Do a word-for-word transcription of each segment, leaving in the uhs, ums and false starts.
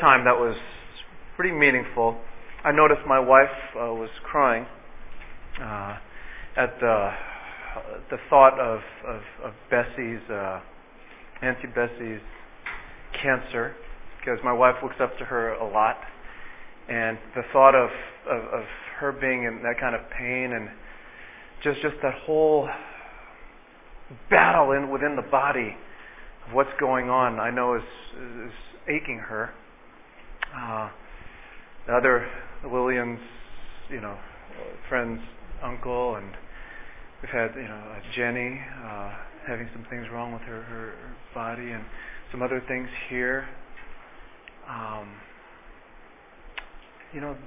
time that was pretty meaningful. I noticed my wife uh, was crying uh, at the the thought of of, of Bessie's uh, Auntie Bessie's cancer, because my wife looks up to her a lot, and the thought of, of of her being in that kind of pain and just just that whole battle in within the body of what's going on, I know is is aching her. Uh, the other Lillian's, you know, friend's uncle, and we've had, you know, uh, Jenny uh, having some things wrong with her, her, her body, and some other things here. Um, you know,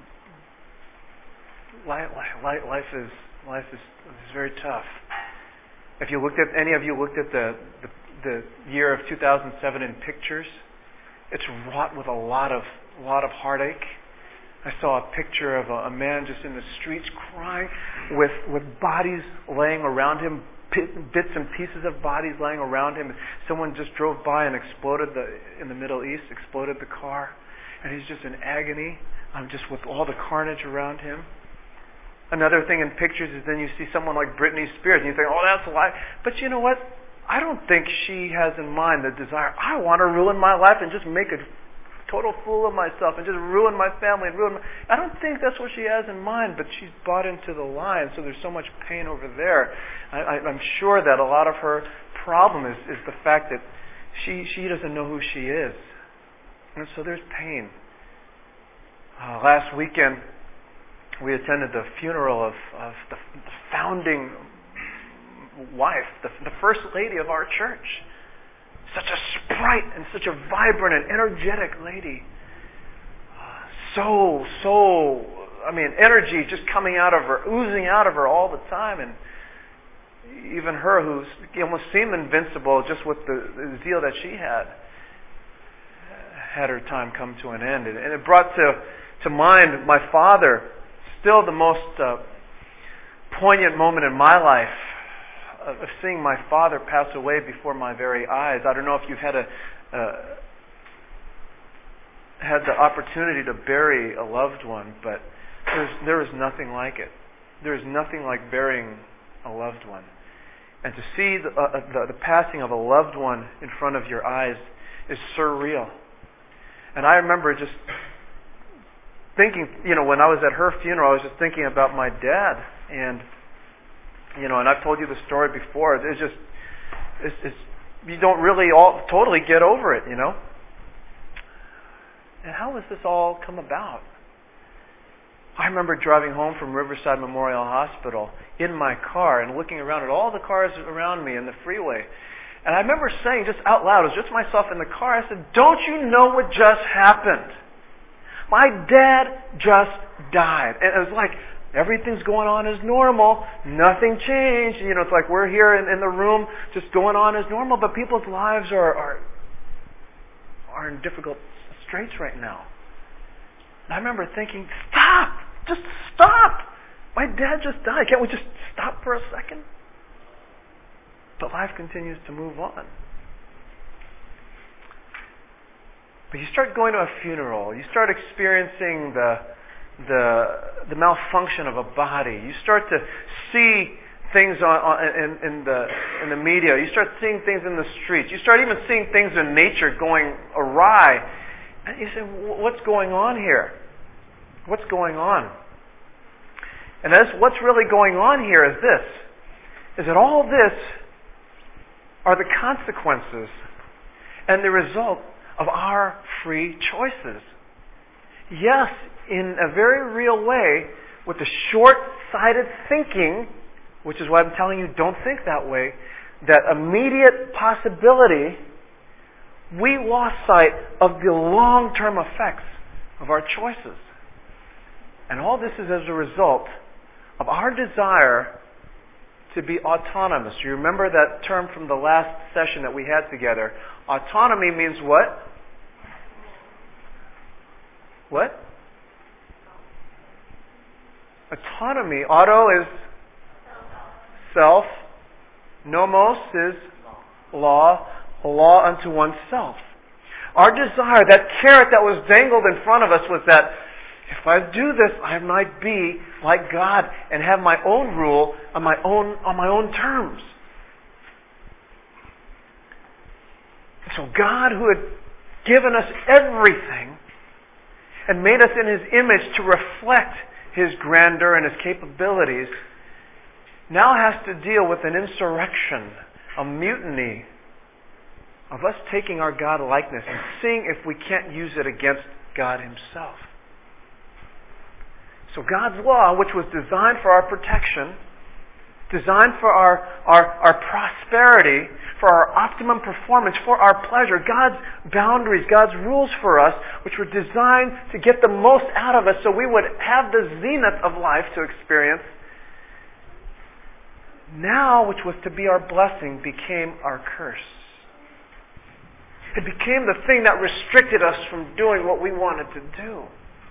life, life, life is life is, is very tough. If you looked at any of you looked at the, the the year of two thousand seven in pictures, it's wrought with a lot of a lot of heartache. I saw a picture of a, a man just in the streets crying, with with bodies laying around him, bits and pieces of bodies laying around him. Someone just drove by and exploded the in the Middle East, exploded the car, and he's just in agony. I'm just with all the carnage around him. Another thing in pictures is then you see someone like Britney Spears, and you think, oh, that's a lie. But you know what? I don't think she has in mind the desire, I want to ruin my life and just make a total fool of myself and just ruin my family and ruin my... I don't think that's what she has in mind, but she's bought into the lie, and so there's so much pain over there. I, I, I'm sure that a lot of her problem is, is the fact that she, she doesn't know who she is. And so there's pain. Uh, last weekend, we attended the funeral of, of the, the founding wife, the, the first lady of our church. Such a sprite and such a vibrant and energetic lady. Uh, so, so, I mean, energy just coming out of her, oozing out of her all the time. And even her, who almost seemed invincible just with the, the zeal that she had, had her time come to an end. And, and it brought to, to mind my father, still the most uh, poignant moment in my life, of seeing my father pass away before my very eyes. I don't know if you've had a uh, had the opportunity to bury a loved one, but there's, there is nothing like it. There is nothing like burying a loved one. And to see the, uh, the, the passing of a loved one in front of your eyes is surreal. And I remember just thinking, you know, when I was at her funeral, I was just thinking about my dad, and you know, and I've told you the story before. It's just, it's, it's you don't really all totally get over it, you know. And how has this all come about? I remember driving home from Riverside Memorial Hospital in my car and looking around at all the cars around me in the freeway. And I remember saying just out loud, it was just myself in the car, I said, "Don't you know what just happened? My dad just died." And it was like, everything's going on as normal. Nothing changed. You know, it's like we're here in, in the room just going on as normal, but people's lives are, are are in difficult straits right now. And I remember thinking, stop! Just stop! My dad just died. Can't we just stop for a second? But life continues to move on. But you start going to a funeral. You start experiencing the the the malfunction of a body. You start to see things on, on in, in the in the media. You start seeing things in the streets. You start even seeing things in nature going awry. And you say, what's going on here? What's going on? And that's what's really going on here is this, is that all this are the consequences and the result of our free choices. Yes, in a very real way, with the short-sighted thinking, which is why I'm telling you don't think that way, that immediate possibility, we lost sight of the long-term effects of our choices. And all this is as a result of our desire to be autonomous. You remember that term from the last session that we had together. Autonomy means what? What? Autonomy. Auto is self. Nomos is law. A law unto oneself. Our desire, that carrot that was dangled in front of us was that if I do this, I might be like God and have my own rule on my own on my own terms. So God, who had given us everything and made us in His image to reflect His grandeur and His capabilities, now has to deal with an insurrection, a mutiny of us taking our God likeness and seeing if we can't use it against God Himself. So God's law, which was designed for our protection, designed for our, our, our prosperity, for our optimum performance, for our pleasure, God's boundaries, God's rules for us, which were designed to get the most out of us so we would have the zenith of life to experience, now, which was to be our blessing, became our curse. It became the thing that restricted us from doing what we wanted to do.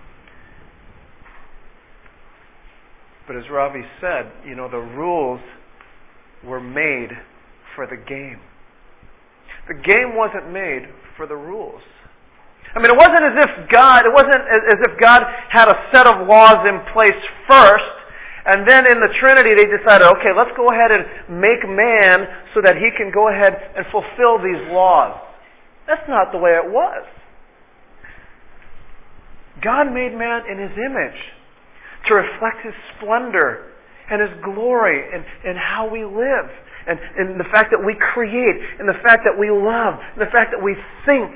But as Ravi said, you know, the rules were made for the game. The game wasn't made for the rules. I mean, it wasn't as if God, it wasn't as if God had a set of laws in place first, and then in the Trinity they decided, okay, let's go ahead and make man so that he can go ahead and fulfill these laws. That's not the way it was. God made man in His image to reflect His splendor and His glory and, and how we live. And, and the fact that we create, and the fact that we love, and the fact that we think.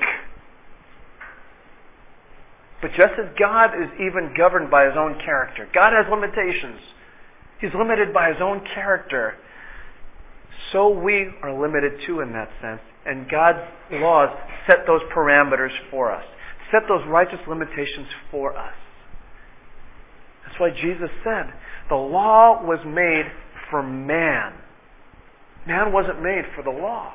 But just as God is even governed by His own character, God has limitations. He's limited by His own character. So we are limited too in that sense. And God's laws set those parameters for us, set those righteous limitations for us. That's why Jesus said, the law was made for man. Man wasn't made for the law.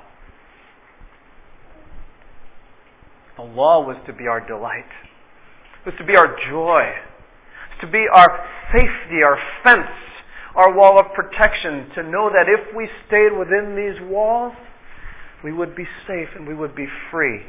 The law was to be our delight. It was to be our joy. It was to be our safety, our fence, our wall of protection, to know that if we stayed within these walls, we would be safe and we would be free.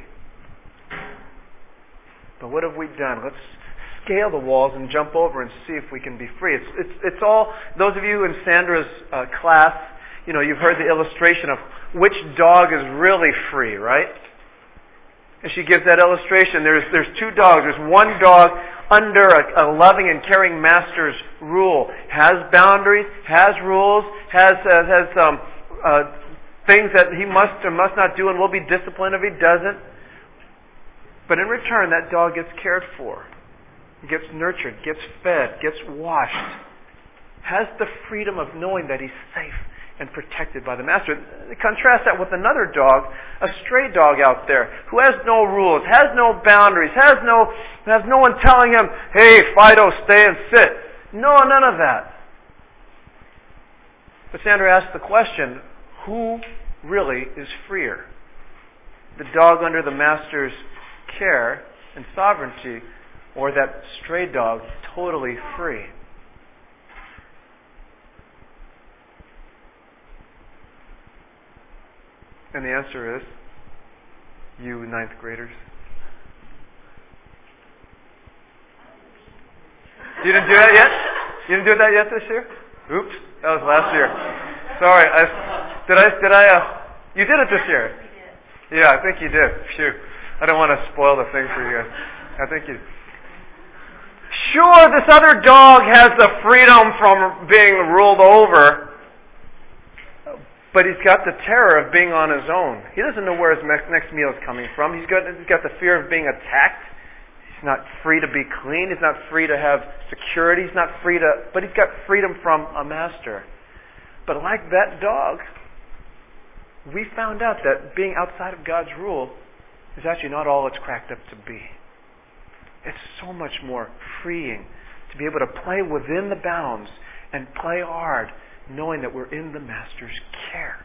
But what have we done? Let's scale the walls and jump over and see if we can be free. It's it's, it's all, those of you in Sandra's uh, class, you know, you've heard the illustration of which dog is really free, right? And she gives that illustration. There's there's two dogs. There's one dog under a, a loving and caring master's rule, has boundaries, has rules, has uh, has um, uh, things that he must or must not do, and will be disciplined if he doesn't. But in return, that dog gets cared for, gets nurtured, gets fed, gets washed, has the freedom of knowing that he's safe and protected by the master. Contrast that with another dog, a stray dog out there, who has no rules, has no boundaries, has no has no one telling him, hey, Fido, stay and sit. No, none of that. But Sandra asked the question, who really is freer? The dog under the master's care and sovereignty, or that stray dog totally free? And the answer is, you ninth graders. You didn't do that yet? You didn't do that yet this year? Oops, that was last year. Sorry, I, did I, did I, uh, you did it this year? Yeah, I think you did. Phew. I don't want to spoil the thing for you guys. I think you... Sure, this other dog has the freedom from being ruled over, but he's got the terror of being on his own. He doesn't know where his next meal is coming from. He's got, he's got the fear of being attacked. He's not free to be clean. He's not free to have security. He's not free to... But he's got freedom from a master. But like that dog, we found out that being outside of God's rule is actually not all it's cracked up to be. It's so much more freeing to be able to play within the bounds and play hard, knowing that we're in the Master's care.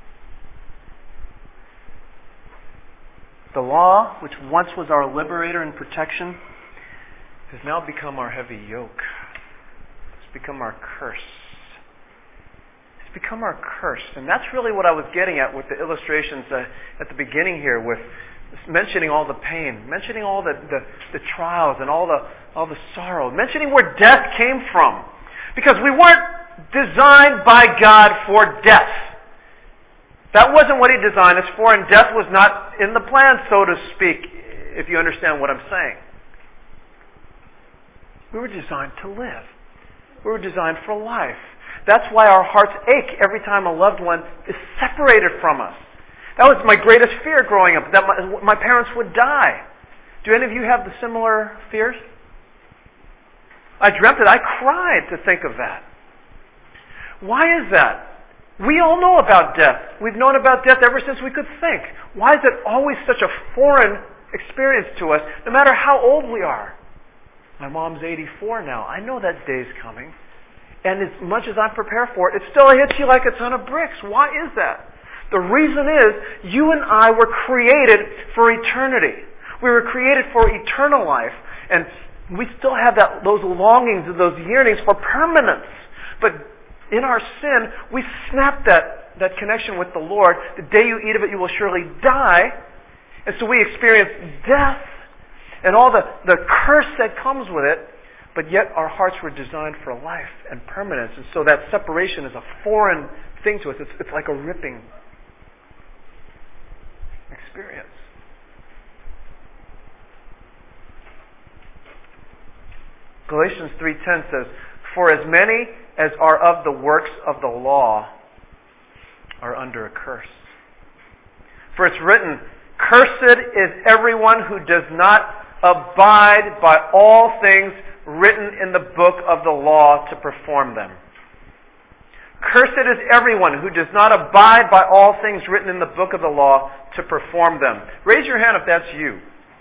The law, which once was our liberator and protection, has now become our heavy yoke. It's become our curse. It's become our curse. And that's really what I was getting at with the illustrations uh, at the beginning here with mentioning all the pain, mentioning all the, the, the trials and all the all the sorrow, mentioning where death came from. Because we weren't designed by God for death. That wasn't what He designed us for, and death was not in the plan, so to speak, if you understand what I'm saying. We were designed to live. We were designed for life. That's why our hearts ache every time a loved one is separated from us. That was my greatest fear growing up, that my, my parents would die. Do any of you have the similar fears? I dreamt it. I cried to think of that. Why is that? We all know about death. We've known about death ever since we could think. Why is it always such a foreign experience to us, no matter how old we are? My mom's eighty-four now. I know that day's coming. And as much as I'm prepared for it, it still hits you like a ton of bricks. Why is that? The reason is, you and I were created for eternity. We were created for eternal life. And we still have that, those longings and those yearnings for permanence. But in our sin, we snap that, that connection with the Lord. The day you eat of it, you will surely die. And so we experience death and all the, the curse that comes with it. But yet our hearts were designed for life and permanence. And so that separation is a foreign thing to us. It's, it's like a ripping experience. Galatians three ten says, "For as many as are of the works of the law are under a curse. For it's written, Cursed is everyone who does not abide by all things written in the book of the law to perform them." Cursed is everyone who does not abide by all things written in the book of the law to perform them. Raise your hand if that's you.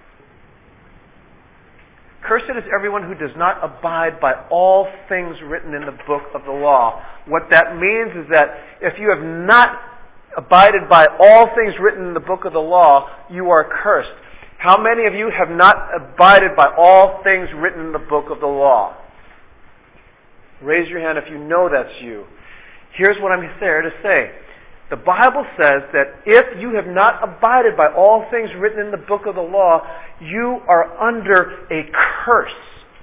Cursed is everyone who does not abide by all things written in the book of the law. What that means is that if you have not abided by all things written in the book of the law, you are cursed. How many of you have not abided by all things written in the book of the law? Raise your hand if you know that's you. Here's what I'm there to say. The Bible says that if you have not abided by all things written in the book of the law, you are under a curse.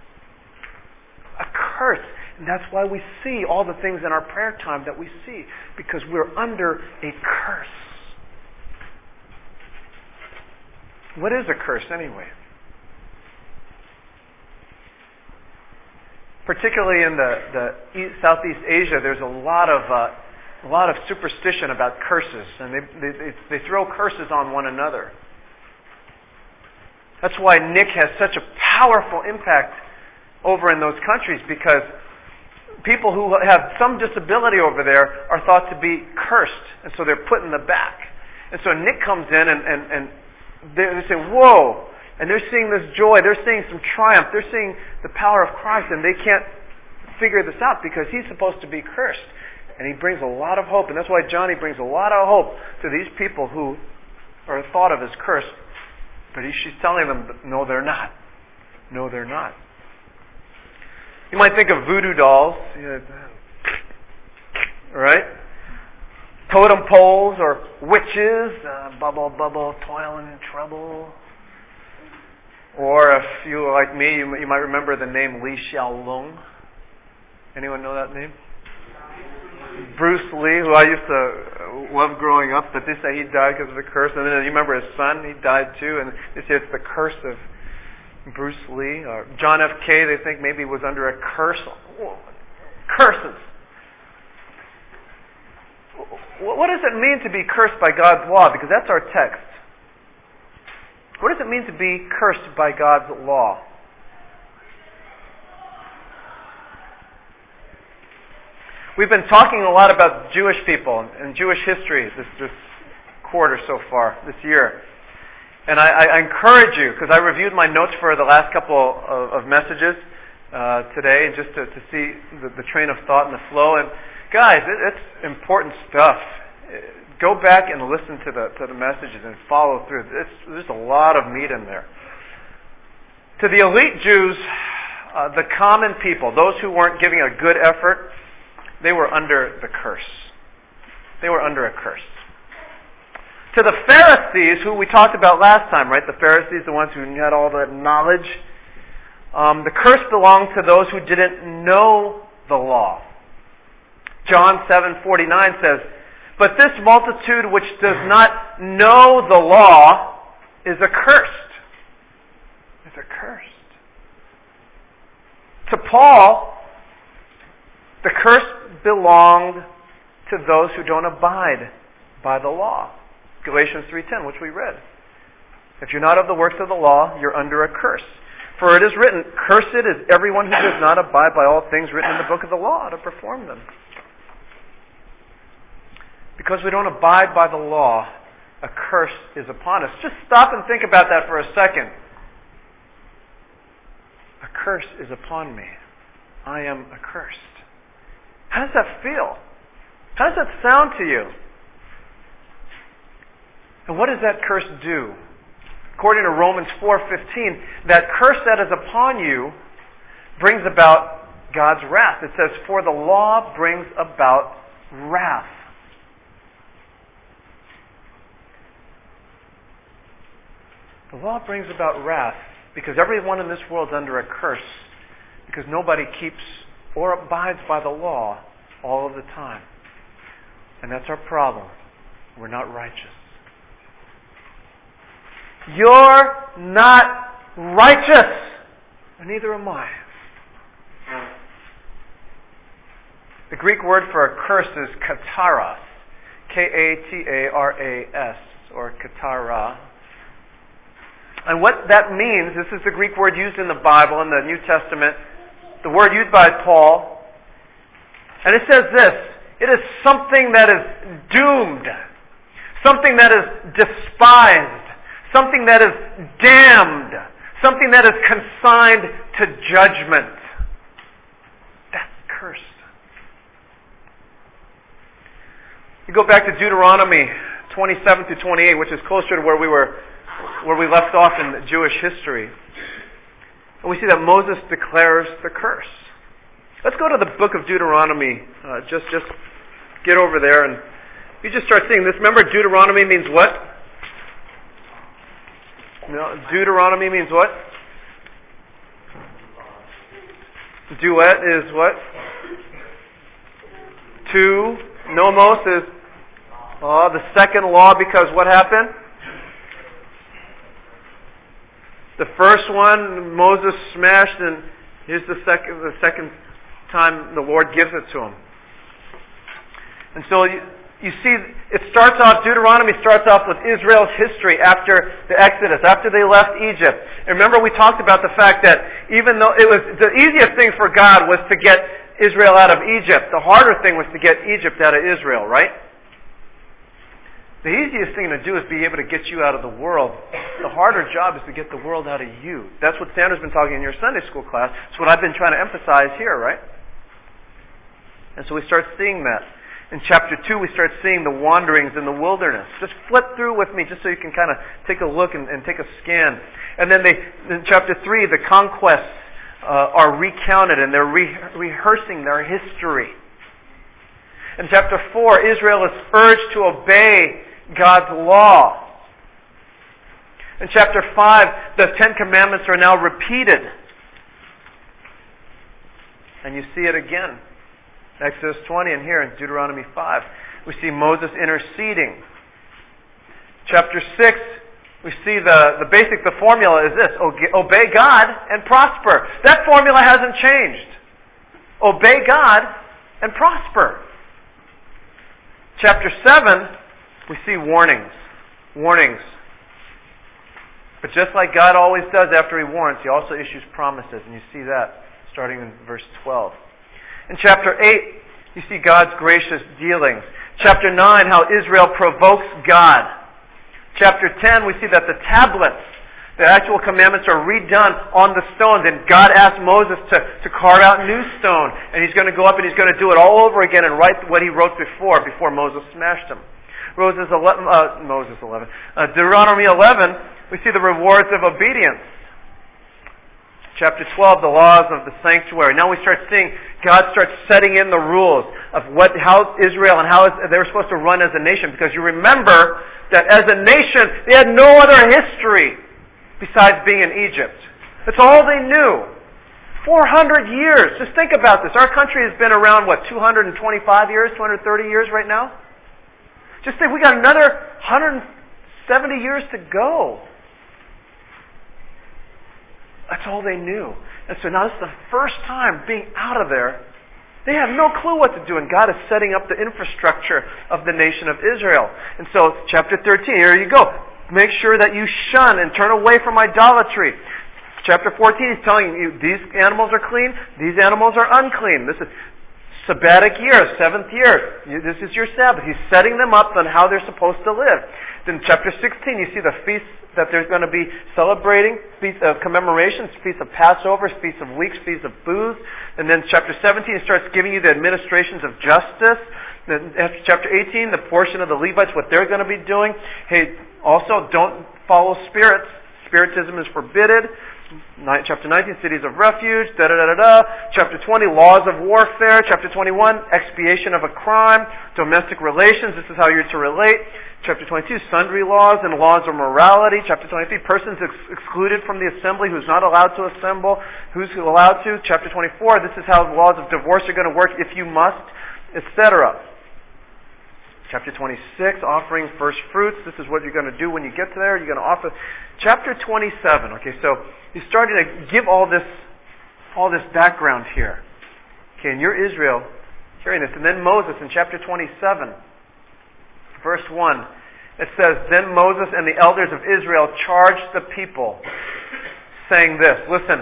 A curse. And that's why we see all the things in our prayer time that we see, because we're under a curse. What is a curse anyway? Particularly in the, the East, Southeast Asia, there's a lot of uh, a lot of superstition about curses, and they, they they throw curses on one another. That's why Nick has such a powerful impact over in those countries, because people who have some disability over there are thought to be cursed, and so they're put in the back. And so Nick comes in and, and, and they, they say, "Whoa!" And they're seeing this joy, they're seeing some triumph, they're seeing the power of Christ, and they can't figure this out because he's supposed to be cursed. And he brings a lot of hope, and that's why Johnny brings a lot of hope to these people who are thought of as cursed. But he, she's telling them, no, they're not. No, they're not. You might think of voodoo dolls, right? Totem poles or witches, uh, bubble, bubble, toil and trouble. Or if you are like me, you, you might remember the name Li Xiaolong. Anyone know that name? Bruce Lee, who I used to love growing up, but they say he died because of a curse. And then you remember his son, he died too, and they say it's the curse of Bruce Lee. Or John F. K., they think maybe was under a curse. Curses. What does it mean to be cursed by God's law? Because that's our text. What does it mean to be cursed by God's law? We've been talking a lot about Jewish people and Jewish history this, this quarter so far, this year. And I, I encourage you, because I reviewed my notes for the last couple of, of messages uh, today, just to, to see the, the train of thought and the flow. And guys, it, it's important stuff. Go back and listen to the to the messages and follow through. It's, there's a lot of meat in there. To the elite Jews, uh, the common people, those who weren't giving a good effort, they were under the curse. They were under a curse. To the Pharisees, who we talked about last time, right? The Pharisees, the ones who had all that knowledge. Um, the curse belonged to those who didn't know the law. John seven forty-nine says, "But this multitude which does not know the law is accursed." Is accursed. To Paul, the curse belonged to those who don't abide by the law. Galatians three ten, which we read. If you're not of the works of the law, you're under a curse. For it is written, "Cursed is everyone who does not abide by all things written in the book of the law to perform them." Because we don't abide by the law, a curse is upon us. Just stop and think about that for a second. A curse is upon me. I am accursed. How does that feel? How does that sound to you? And what does that curse do? According to Romans four fifteen, that curse that is upon you brings about God's wrath. It says, "For the law brings about wrath." The law brings about wrath because everyone in this world is under a curse because nobody keeps or abides by the law all of the time. And that's our problem. We're not righteous. You're not righteous, and neither am I. The Greek word for a curse is kataras, K A T A R A S, or katara. And what that means, this is the Greek word used in the Bible, in the New Testament, the word used by Paul, and it says this: it is something that is doomed, something that is despised, something that is damned, something that is consigned to judgment. That's cursed. You go back to Deuteronomy twenty-seven through twenty-eight, which is closer to where we were, where we left off in Jewish history. And we see that Moses declares the curse. Let's go to the book of Deuteronomy. Uh, just, just get over there and you just start seeing this. Remember, Deuteronomy means what? No, Deuteronomy means what? Duet is what? Two. Nomos is oh, the second law, because what happened? The first one Moses smashed, and here's the second the second time the Lord gives it to him. And so you, you see, it starts off, Deuteronomy starts off with Israel's history after the Exodus, after they left Egypt. And remember, we talked about the fact that even though it was the easiest thing for God was to get Israel out of Egypt, the harder thing was to get Egypt out of Israel, right? The easiest thing to do is be able to get you out of the world. The harder job is to get the world out of you. That's what Sandra's been talking in your Sunday school class. It's what I've been trying to emphasize here, right? And so we start seeing that. In chapter two, we start seeing the wanderings in the wilderness. Just flip through with me just so you can kind of take a look and, and take a scan. And then they, in chapter three, the conquests uh, are recounted and they're re- rehearsing their history. In chapter four, Israel is urged to obey God's law. In chapter five, the Ten Commandments are now repeated. And you see it again. Exodus twenty, and here in Deuteronomy five, we see Moses interceding. Chapter six, we see the, the basic, the formula is this: obey God and prosper. That formula hasn't changed. Obey God and prosper. Chapter seven, we see warnings. Warnings. But just like God always does after He warns, He also issues promises, and you see that starting in verse twelve. In chapter eight, you see God's gracious dealings. Chapter nine, how Israel provokes God. Chapter ten, we see that the tablets, the actual commandments, are redone on the stones, and God asked Moses to, to carve out new stone, and he's going to go up and he's going to do it all over again and write what he wrote before, before Moses smashed him. Moses eleven, uh, Moses eleven, uh, Deuteronomy eleven, we see the rewards of obedience. Chapter twelve, the laws of the sanctuary. Now we start seeing God starts setting in the rules of what, how Israel and how they were supposed to run as a nation. Because you remember that as a nation, they had no other history besides being in Egypt. That's all they knew. four hundred years. Just think about this. Our country has been around, what, two hundred twenty-five years, two hundred thirty years right now? Just think, we got another one hundred seventy years to go. That's all they knew. And so now this is the first time being out of there. They have no clue what to do, and God is setting up the infrastructure of the nation of Israel. And so, chapter thirteen, here you go. Make sure that you shun and turn away from idolatry. Chapter fourteen, he's telling you, these animals are clean, these animals are unclean. This is Sabbatic year, seventh year. This is your Sabbath. He's setting them up on how they're supposed to live. Then chapter sixteen, you see the feasts that they're going to be celebrating, feasts of commemorations, feasts of Passover, feasts of weeks, feasts of booths. And then chapter seventeen starts giving you the administrations of justice. Then after chapter eighteen, the portion of the Levites, what they're going to be doing. Hey, also don't follow spirits. Spiritism is forbidden. Chapter nineteen, cities of refuge, da da da da da. Chapter twenty, laws of warfare. Chapter twenty-one, expiation of a crime. Domestic relations, this is how you're to relate. Chapter twenty-two, sundry laws and laws of morality. Chapter twenty-three, persons ex- excluded from the assembly, who's not allowed to assemble, who's allowed to. Chapter twenty-four, this is how the laws of divorce are going to work if you must, et cetera. Chapter twenty-six, offering first fruits. This is what you're going to do when you get there. You're going to offer. Chapter twenty-seven. Okay, so he's starting to give all this, all this background here. Okay, and you're Israel hearing this. And then Moses in chapter twenty-seven, verse one, it says, "Then Moses and the elders of Israel charged the people, saying this, listen,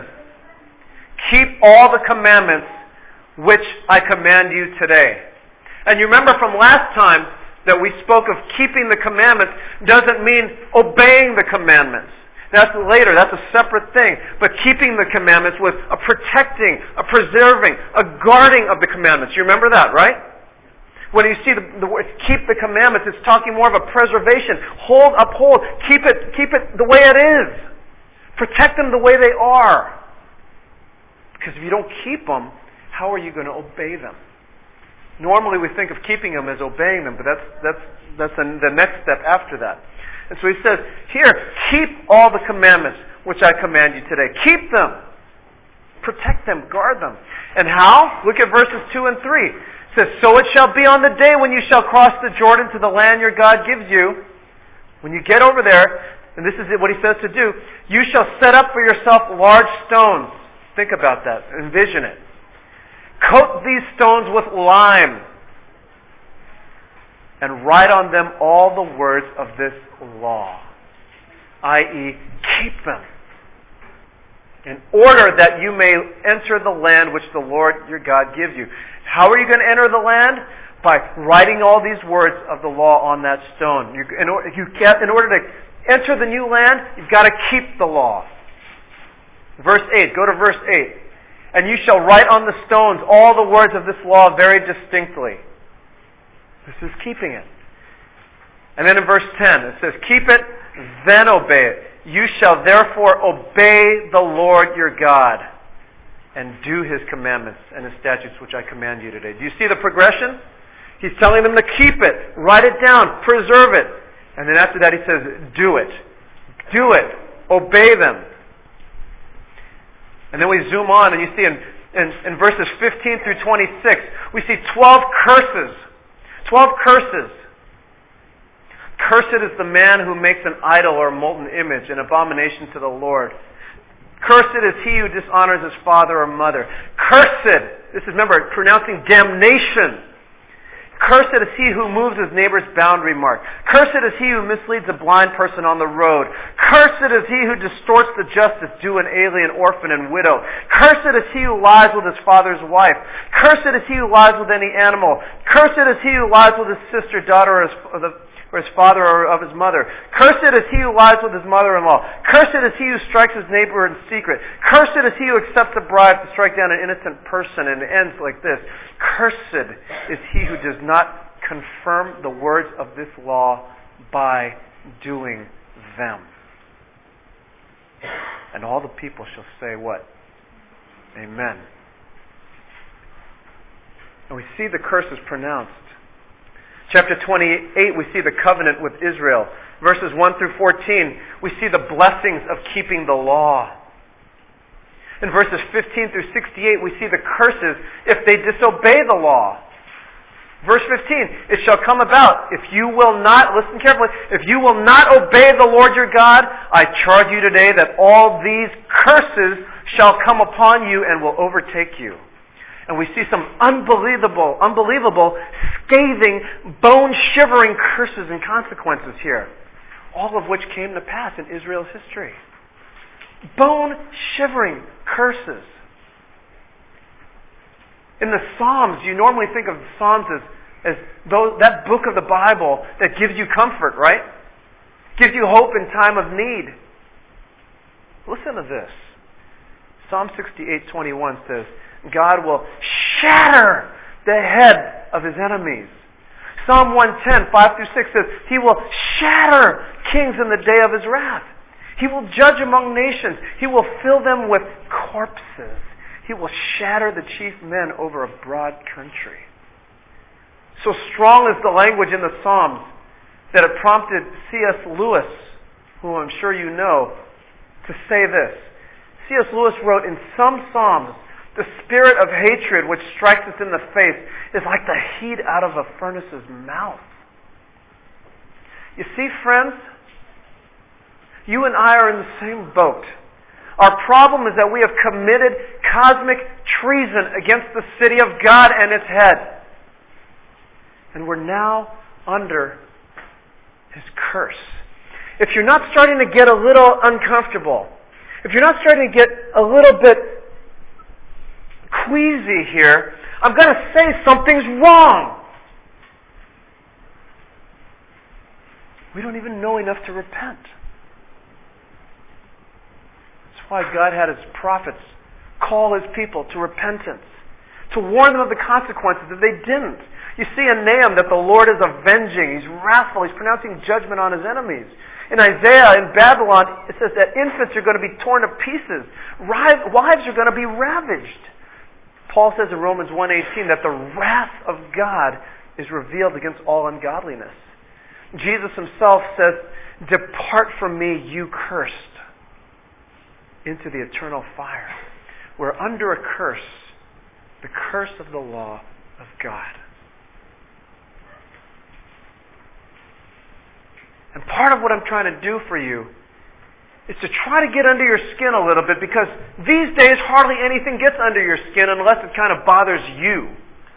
keep all the commandments which I command you today." And you remember from last time that we spoke of keeping the commandments doesn't mean obeying the commandments. That's later. That's a separate thing. But keeping the commandments was a protecting, a preserving, a guarding of the commandments. You remember that, right? When you see the, the word keep the commandments, it's talking more of a preservation. Hold, uphold, keep it, keep it the way it is. Protect them the way they are. Because if you don't keep them, how are you going to obey them? Normally we think of keeping them as obeying them, but that's that's that's the, the next step after that. And so he says, here, keep all the commandments which I command you today. Keep them. Protect them. Guard them. And how? Look at verses two and three. It says, "So it shall be on the day when you shall cross the Jordan to the land your God gives you." When you get over there, and this is what he says to do, "you shall set up for yourself large stones." Think about that. Envision it. "Coat these stones with lime, and write on them all the words of this law," that is, keep them, "in order that you may enter the land which the Lord your God gives you." How are you going to enter the land? By writing all these words of the law on that stone. You, in, order, you get, in order to enter the new land, you've got to keep the law. Verse eight, go to verse eight. "And you shall write on the stones all the words of this law very distinctly." This is keeping it. And then in verse ten, it says, "Keep it, then obey it. You shall therefore obey the Lord your God and do His commandments and His statutes which I command you today." Do you see the progression? He's telling them to keep it, write it down, preserve it. And then after that he says, do it. Do it. Obey them. And then we zoom on and you see in, in, in verses fifteen through twenty-six, we see twelve curses. Twelve curses. "Cursed is the man who makes an idol or a molten image, an abomination to the Lord. Cursed is he who dishonors his father or mother." Cursed, this is, remember, pronouncing damnation. "Cursed is he who moves his neighbor's boundary mark. Cursed is he who misleads a blind person on the road. Cursed is he who distorts the justice due an alien, orphan, and widow. Cursed is he who lies with his father's wife. Cursed is he who lies with any animal. Cursed is he who lies with his sister, daughter, or his, or the, or his father, or of his mother. Cursed is he who lies with his mother-in-law. Cursed is he who strikes his neighbor in secret. Cursed is he who accepts a bribe to strike down an innocent person." And it ends like this. "Cursed is he who does not confirm the words of this law by doing them." And all the people shall say what? Amen. And we see the curses pronounced. Chapter twenty-eight, we see the covenant with Israel. Verses one through fourteen, we see the blessings of keeping the law. In verses fifteen through sixty-eight, we see the curses if they disobey the law. Verse fifteen, it shall come about, if you will not, listen carefully, if you will not obey the Lord your God, I charge you today that all these curses shall come upon you and will overtake you. And we see some unbelievable, unbelievable, scathing, bone-shivering curses and consequences here. All of which came to pass in Israel's history. Bone-shivering curses. In the Psalms, you normally think of the Psalms as, as those, that book of the Bible that gives you comfort, right? Gives you hope in time of need. Listen to this. Psalm sixty-eight twenty-one says, God will shatter the head of his enemies. Psalm one ten, five through six says, he will shatter kings in the day of his wrath. He will judge among nations. He will fill them with corpses. He will shatter the chief men over a broad country. So strong is the language in the Psalms that it prompted C S Lewis, who I'm sure you know, to say this. C S Lewis wrote, in some Psalms, the spirit of hatred which strikes us in the face is like the heat out of a furnace's mouth. You see, friends, you and I are in the same boat. Our problem is that we have committed cosmic treason against the city of God and its head. And we're now under his curse. If you're not starting to get a little uncomfortable, if you're not starting to get a little bit queasy here, I'm going to say something's wrong. We don't even know enough to repent. Why God had his prophets call his people to repentance, to warn them of the consequences if they didn't. You see in Nahum that the Lord is avenging, he's wrathful, he's pronouncing judgment on his enemies. In Isaiah, in Babylon, it says that infants are going to be torn to pieces, wives are going to be ravaged. Paul says in Romans one eighteen that the wrath of God is revealed against all ungodliness. Jesus himself says, depart from me, you cursed, into the eternal fire. We're under a curse, the curse of the law of God. And part of what I'm trying to do for you is to try to get under your skin a little bit, because these days hardly anything gets under your skin unless it kind of bothers you.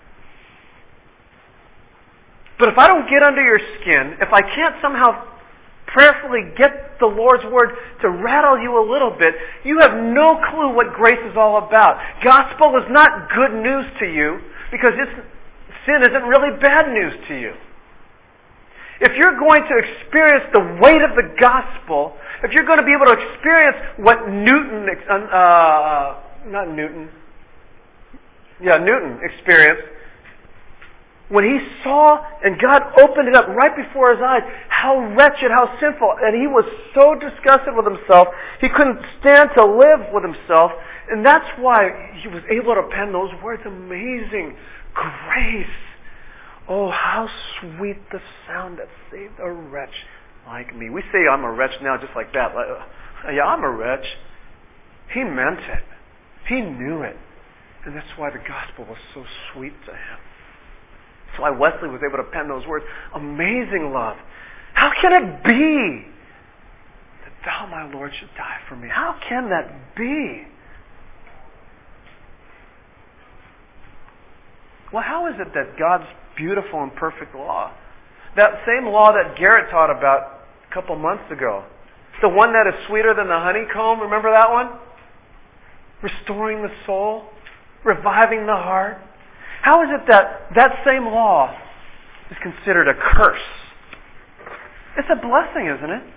But if I don't get under your skin, if I can't somehow prayerfully get the Lord's Word to rattle you a little bit, you have no clue what grace is all about. Gospel is not good news to you because it's, sin isn't really bad news to you. If you're going to experience the weight of the gospel, if you're going to be able to experience what Newton, uh, not Newton, yeah, Newton experienced, when he saw and God opened it up right before his eyes, how wretched, how sinful, and he was so disgusted with himself, he couldn't stand to live with himself, and that's why he was able to pen those words, amazing grace. Oh, how sweet the sound that saved a wretch like me. We say I'm a wretch now just like that. Like, uh, yeah, I'm a wretch. He meant it. He knew it. And that's why the gospel was so sweet to him. That's why Wesley was able to pen those words. Amazing love. How can it be that thou, my Lord, should die for me? How can that be? Well, how is it that God's beautiful and perfect law, that same law that Garrett taught about a couple months ago, the one that is sweeter than the honeycomb, remember that one? Restoring the soul, reviving the heart. How is it that that same law is considered a curse? It's a blessing, isn't it?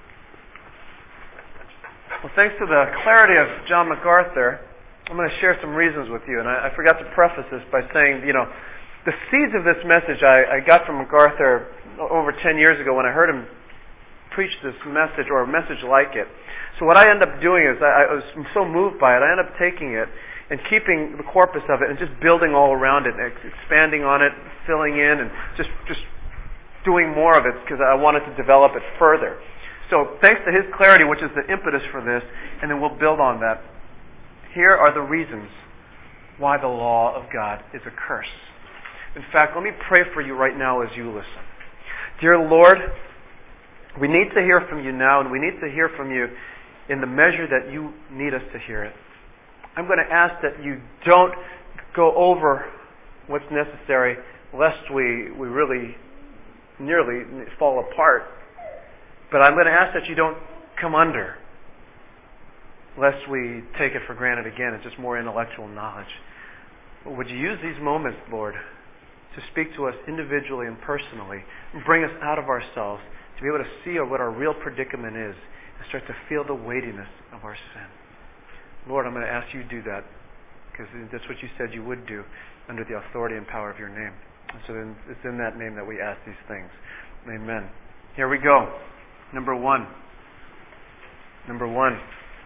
Well, thanks to the clarity of John MacArthur, I'm going to share some reasons with you. And I, I forgot to preface this by saying, you know, the seeds of this message I, I got from MacArthur over ten years ago when I heard him preach this message or a message like it. So what I ended up doing is I, I was so moved by it, I ended up taking it and keeping the corpus of it and just building all around it, and expanding on it, filling in, and just just doing more of it because I wanted to develop it further. So thanks to his clarity, which is the impetus for this, and then we'll build on that. Here are the reasons why the law of God is a curse. In fact, let me pray for you right now as you listen. Dear Lord, we need to hear from you now, and we need to hear from you in the measure that you need us to hear it. I'm going to ask that you don't go over what's necessary, lest we, we really nearly fall apart. But I'm going to ask that you don't come under, lest we take it for granted again. It's just more intellectual knowledge. But would you use these moments, Lord, to speak to us individually and personally, and bring us out of ourselves, to be able to see what our real predicament is, and start to feel the weightiness of our sin. Lord, I'm going to ask you to do that, because that's what you said you would do under the authority and power of your name. And so then it's in that name that we ask these things. Amen. Here we go. Number one. Number one.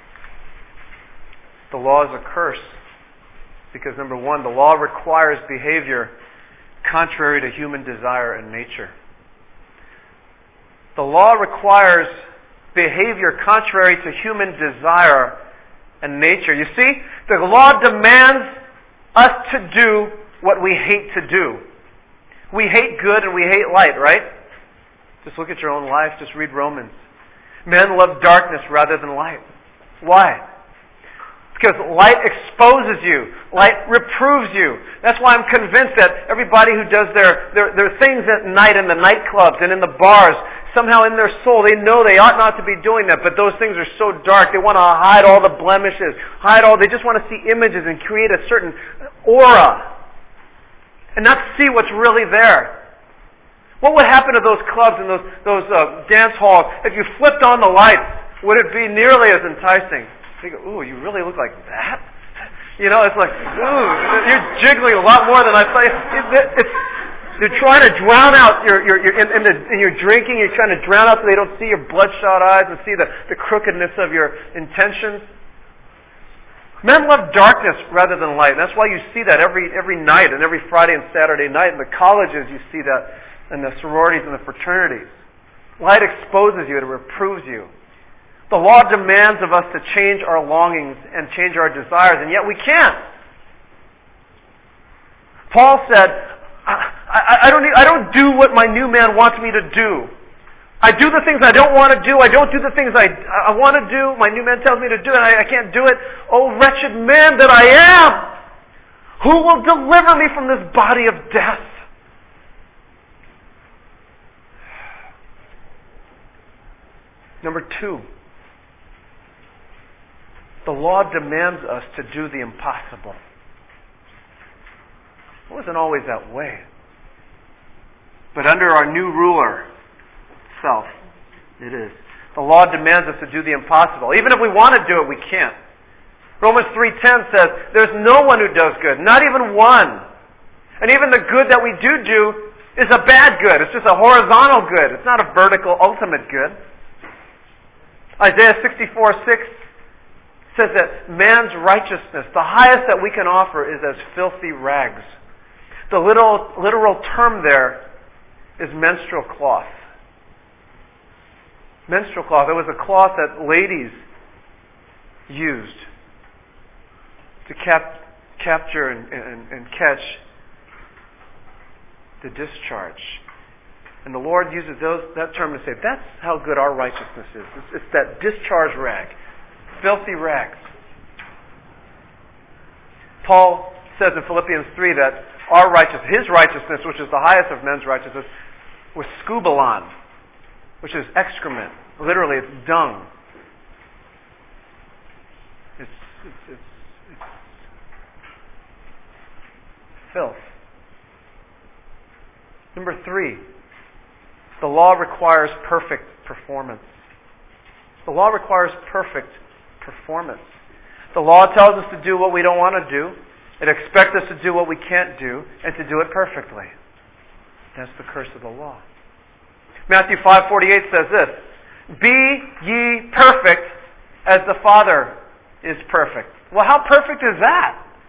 The law is a curse because, number one, the law requires behavior contrary to human desire and nature. The law requires behavior contrary to human desire and nature. You see, the law demands us to do what we hate to do. We hate good and we hate light, right? Just look at your own life. Just read Romans. Men love darkness rather than light. Why? Because light exposes you. Light reproves you. That's why I'm convinced that everybody who does their, their, their things at night in the nightclubs and in the bars, somehow in their soul, they know they ought not to be doing that, but those things are so dark, they want to hide all the blemishes, hide all, they just want to see images and create a certain aura and not see what's really there. What would happen to those clubs and those those uh, dance halls if you flipped on the lights? Would it be nearly as enticing? You go, ooh, you really look like that? You know, it's like, ooh, you're jiggling a lot more than I thought. It, it's, you're trying to drown out your your, your in, in, the, in your drinking. You're trying to drown out so they don't see your bloodshot eyes and see the, the crookedness of your intentions. Men love darkness rather than light. And that's why you see that every every night and every Friday and Saturday night. In the colleges, you see that. And the sororities and the fraternities. Light exposes you, it reproves you. The law demands of us to change our longings and change our desires, and yet we can't. Paul said, I, I, I, don't, need, I don't do what my new man wants me to do. I do the things I don't want to do. I don't do the things I, I want to do. My new man tells me to do it, and I, I can't do it. Oh, wretched man that I am! Who will deliver me from this body of death? Number two, the law demands us to do the impossible. It wasn't always that way. But under our new ruler, self, it is. The law demands us to do the impossible. Even if we want to do it, we can't. Romans three ten says, there's no one who does good, not even one. And even the good that we do do is a bad good. It's just a horizontal good. It's not a vertical, ultimate good. Isaiah sixty-four six says that man's righteousness, the highest that we can offer, is as filthy rags. The literal, literal term there is menstrual cloth. Menstrual cloth. It was a cloth that ladies used to cap, capture and, and, and catch the discharge. And the Lord uses those, that term to say, that's how good our righteousness is. It's, it's that discharge rag. Filthy rags. Paul says in Philippians three that our righteousness, his righteousness, which is the highest of men's righteousness, was skubalon, which is excrement. Literally, it's dung. It's, it's, it's, it's filth. Number three, the law requires perfect performance. The law requires perfect performance. The law tells us to do what we don't want to do. It expects us to do what we can't do and to do it perfectly. That's the curse of the law. Matthew five forty-eight says this, be ye perfect as the Father is perfect. Well, how perfect is that?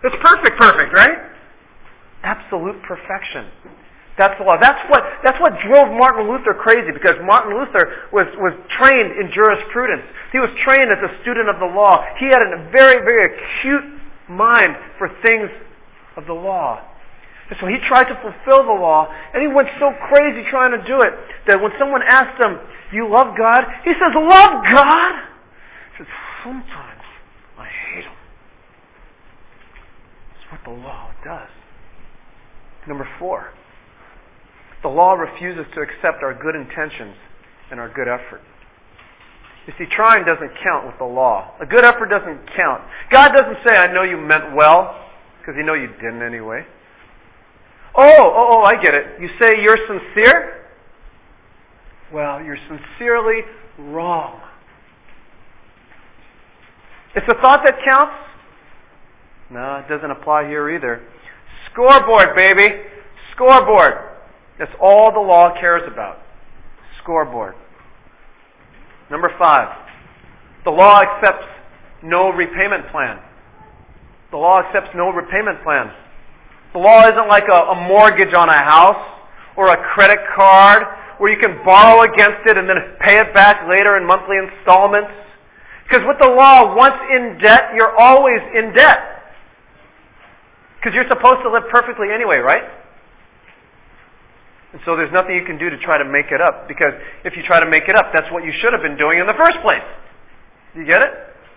It's perfect, perfect, right? Absolute perfection. That's the law. That's what that's what drove Martin Luther crazy, because Martin Luther was, was trained in jurisprudence. He was trained as a student of the law. He had a very, very acute mind for things of the law. And so he tried to fulfill the law, and he went so crazy trying to do it that when someone asked him, "You love God?" he says, "Love God?" He says, "Sometimes I hate him." That's what the law does. Number four. The law refuses to accept our good intentions and our good effort. You see, trying doesn't count with the law. A good effort doesn't count. God doesn't say, "I know you meant well," because He know you didn't anyway. Oh, oh, oh, I get it. You say you're sincere? Well, you're sincerely wrong. It's the thought that counts? No, it doesn't apply here either. Scoreboard, baby. Scoreboard. That's all the law cares about. Scoreboard. Number five. The law accepts no repayment plan. The law accepts no repayment plan. The law isn't like a, a mortgage on a house or a credit card where you can borrow against it and then pay it back later in monthly installments. Because with the law, once in debt, you're always in debt. Because you're supposed to live perfectly anyway, right? And so there's nothing you can do to try to make it up, because if you try to make it up, that's what you should have been doing in the first place. Do you get it?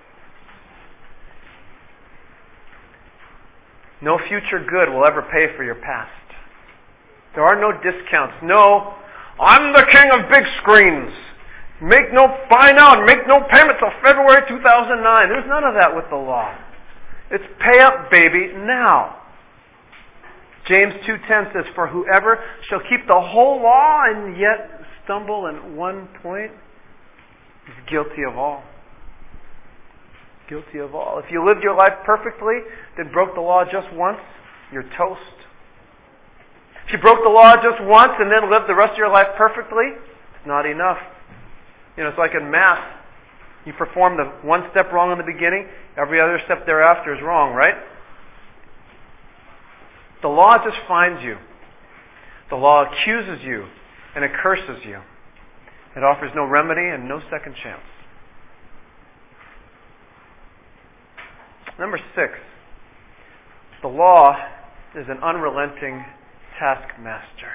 No future good will ever pay for your past. There are no discounts. No, "I'm the king of big screens. Make no, buy now and make no payment till February two thousand nine. There's none of that with the law. It's pay up, baby, now. James two ten says, "For whoever shall keep the whole law and yet stumble in one point is guilty of all." Guilty of all. If you lived your life perfectly, then broke the law just once, you're toast. If you broke the law just once and then lived the rest of your life perfectly, it's not enough. You know, it's like in math. You perform the one step wrong in the beginning, every other step thereafter is wrong, right? The law just finds you. The law accuses you and it curses you. It offers no remedy and no second chance. Number six, the law is an unrelenting taskmaster.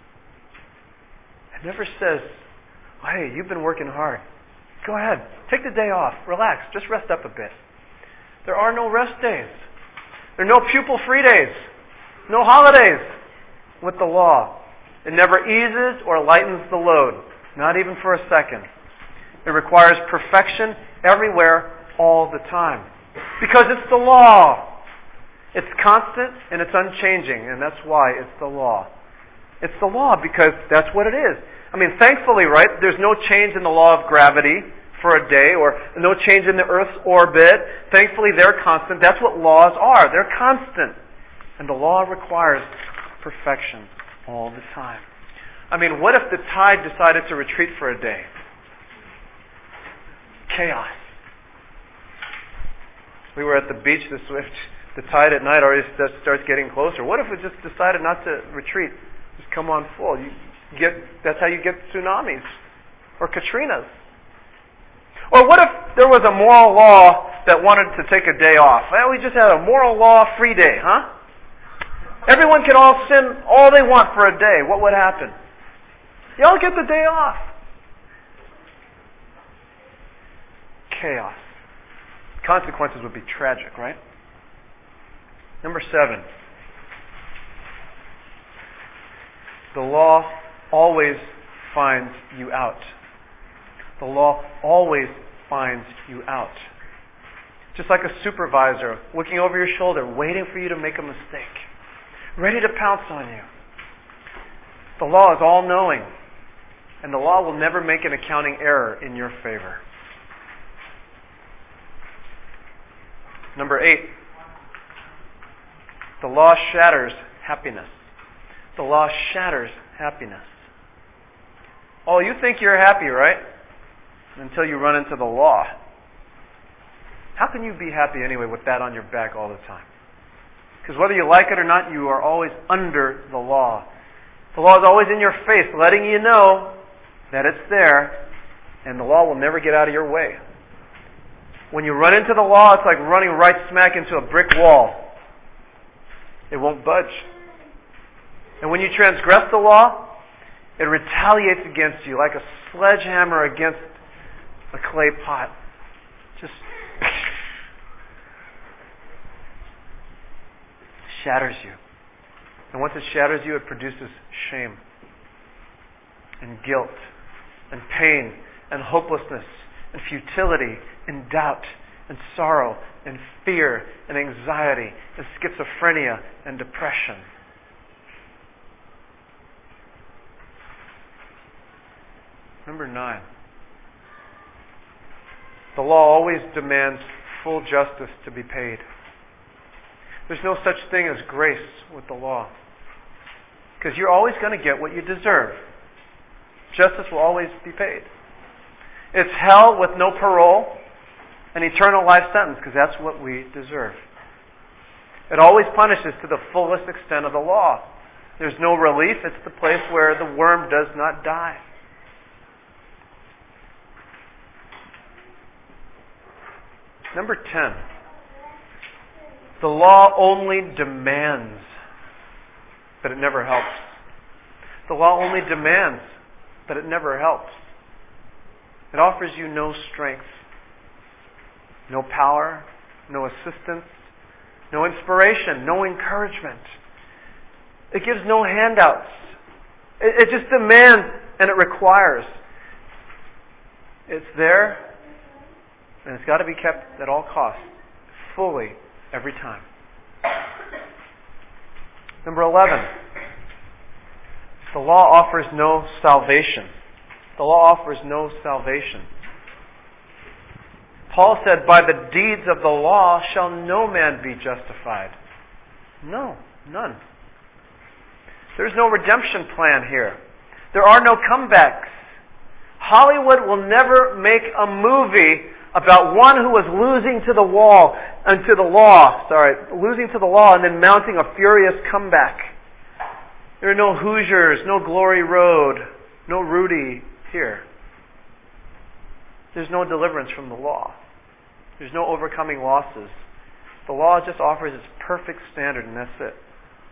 It never says, "Hey, you've been working hard. Go ahead, take the day off, relax, just rest up a bit." There are no rest days. There are no pupil-free days. No holidays with the law. It never eases or lightens the load, not even for a second. It requires perfection everywhere, all the time. Because it's the law. It's constant and it's unchanging, and that's why it's the law. It's the law because that's what it is. I mean, thankfully, right, there's no change in the law of gravity for a day, or no change in the Earth's orbit. Thankfully, they're constant. That's what laws are. They're constant. And the law requires perfection all the time. I mean, what if the tide decided to retreat for a day? Chaos. We were at the beach this week. The tide at night already starts getting closer. What if it just decided not to retreat? Just come on full. You get, that's how you get tsunamis or Katrinas. Or what if there was a moral law that wanted to take a day off? Well, we just had a moral law free day, huh? Everyone can all sin all they want for a day. What would happen? Y'all get the day off. Chaos. Consequences would be tragic, right? Number seven. The law always finds you out. The law always finds you out. Just like a supervisor looking over your shoulder, waiting for you to make a mistake, ready to pounce on you. The law is all-knowing, and the law will never make an accounting error in your favor. Number eight. The law shatters happiness. The law shatters happiness. Oh, you think you're happy, right? Until you run into the law. How can you be happy anyway with that on your back all the time? Because whether you like it or not, you are always under the law. The law is always in your face, letting you know that it's there, and the law will never get out of your way. When you run into the law, it's like running right smack into a brick wall. It won't budge. And when you transgress the law, it retaliates against you like a sledgehammer against a clay pot. Just shatters you. And once it shatters you, it produces shame and guilt and pain and hopelessness and futility and doubt and sorrow and fear and anxiety and schizophrenia and depression. Number nine. The law always demands full justice to be paid. There's no such thing as grace with the law. Because you're always going to get what you deserve. Justice will always be paid. It's hell with no parole, an eternal life sentence, because that's what we deserve. It always punishes to the fullest extent of the law. There's no relief. It's the place where the worm does not die. Number ten. The law only demands, but it never helps. The law only demands, but it never helps. It offers you no strength, no power, no assistance, no inspiration, no encouragement. It gives no handouts. It, it just demands and it requires. It's there, and it's got to be kept at all costs, fully, every time. Number eleven. The law offers no salvation. The law offers no salvation. Paul said, by the deeds of the law shall no man be justified. No, none. There's no redemption plan here. There are no comebacks. Hollywood will never make a movie about one who was losing to the wall and to the law, sorry, losing to the law and then mounting a furious comeback. There are no Hoosiers, no Glory Road, no Rudy here. There's no deliverance from the law. There's no overcoming losses. The law just offers its perfect standard, and that's it.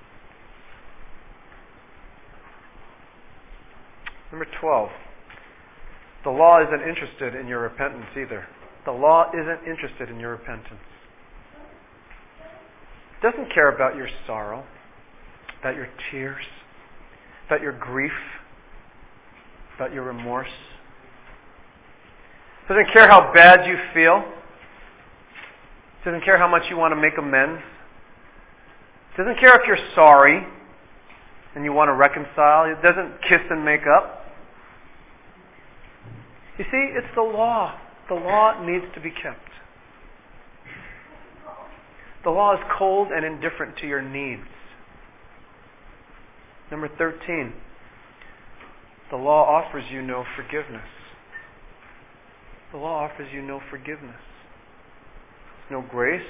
Number twelve. The law isn't interested in your repentance either. The law isn't interested in your repentance. It doesn't care about your sorrow, about your tears, about your grief, about your remorse. It doesn't care how bad you feel. It doesn't care how much you want to make amends. It doesn't care if you're sorry and you want to reconcile. It doesn't kiss and make up. You see, it's the law. The law needs to be kept. The law is cold and indifferent to your needs. Number thirteen. The law offers you no forgiveness. The law offers you no forgiveness. No grace,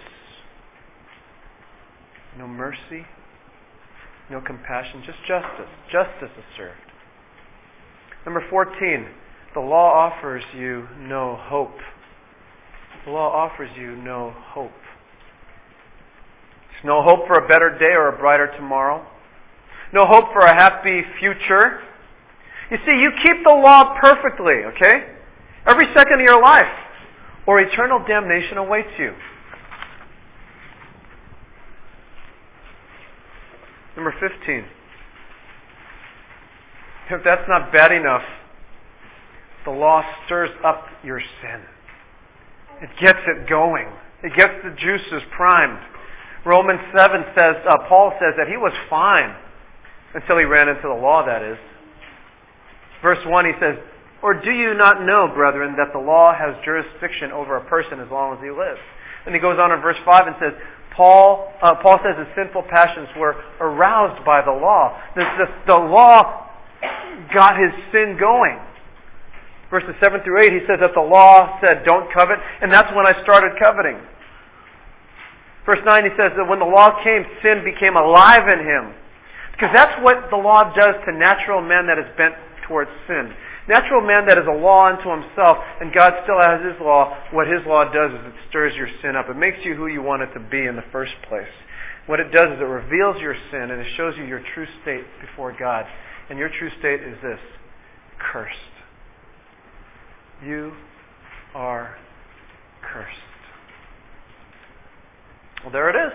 no mercy, no compassion, just justice. Justice is served. Number fourteen. The law offers you no hope. The law offers you no hope. There's no hope for a better day or a brighter tomorrow. No hope for a happy future. You see, you keep the law perfectly, okay? Every second of your life, or eternal damnation awaits you. Number fifteen. If that's not bad enough, the law stirs up your sin. It gets it going. It gets the juices primed. Romans seven says, uh, Paul says that he was fine until he ran into the law, that is. Verse one, he says, or do you not know, brethren, that the law has jurisdiction over a person as long as he lives? And he goes on in verse five and says, Paul uh, Paul says his sinful passions were aroused by the law. The, the, the law got his sin going. Verses seven through eight, he says that the law said, don't covet, and that's when I started coveting. Verse nine, he says that when the law came, sin became alive in him. Because that's what the law does to natural man that is bent towards sin. Natural man that is a law unto himself, and God still has His law. What His law does is it stirs your sin up. It makes you who you want it to be in the first place. What it does is it reveals your sin and it shows you your true state before God. And your true state is this: cursed. You are cursed. Well, there it is.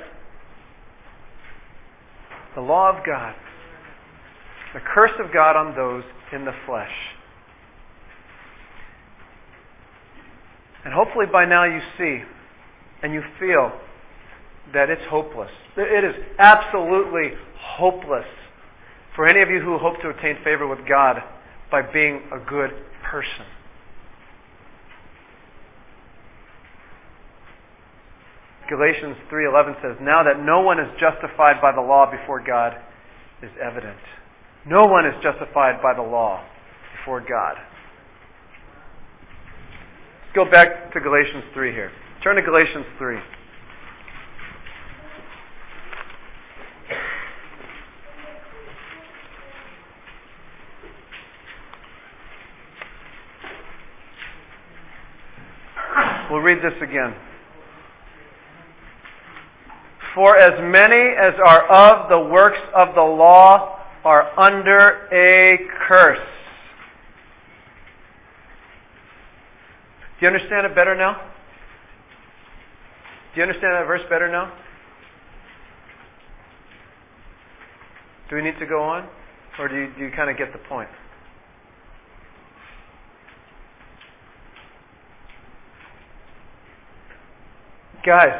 The law of God. The curse of God on those in the flesh. And hopefully by now you see and you feel that it's hopeless. It is absolutely hopeless for any of you who hope to attain favor with God by being a good person. Galatians three eleven says, "Now that no one is justified by the law before God is evident." No one is justified by the law before God. Let's go back to Galatians three here. Turn to Galatians three. We'll read this again. "For as many as are of the works of the law are under a curse." Do you understand it better now? Do you understand that verse better now? Do we need to go on? Or do you, do you kind of get the point? Guys,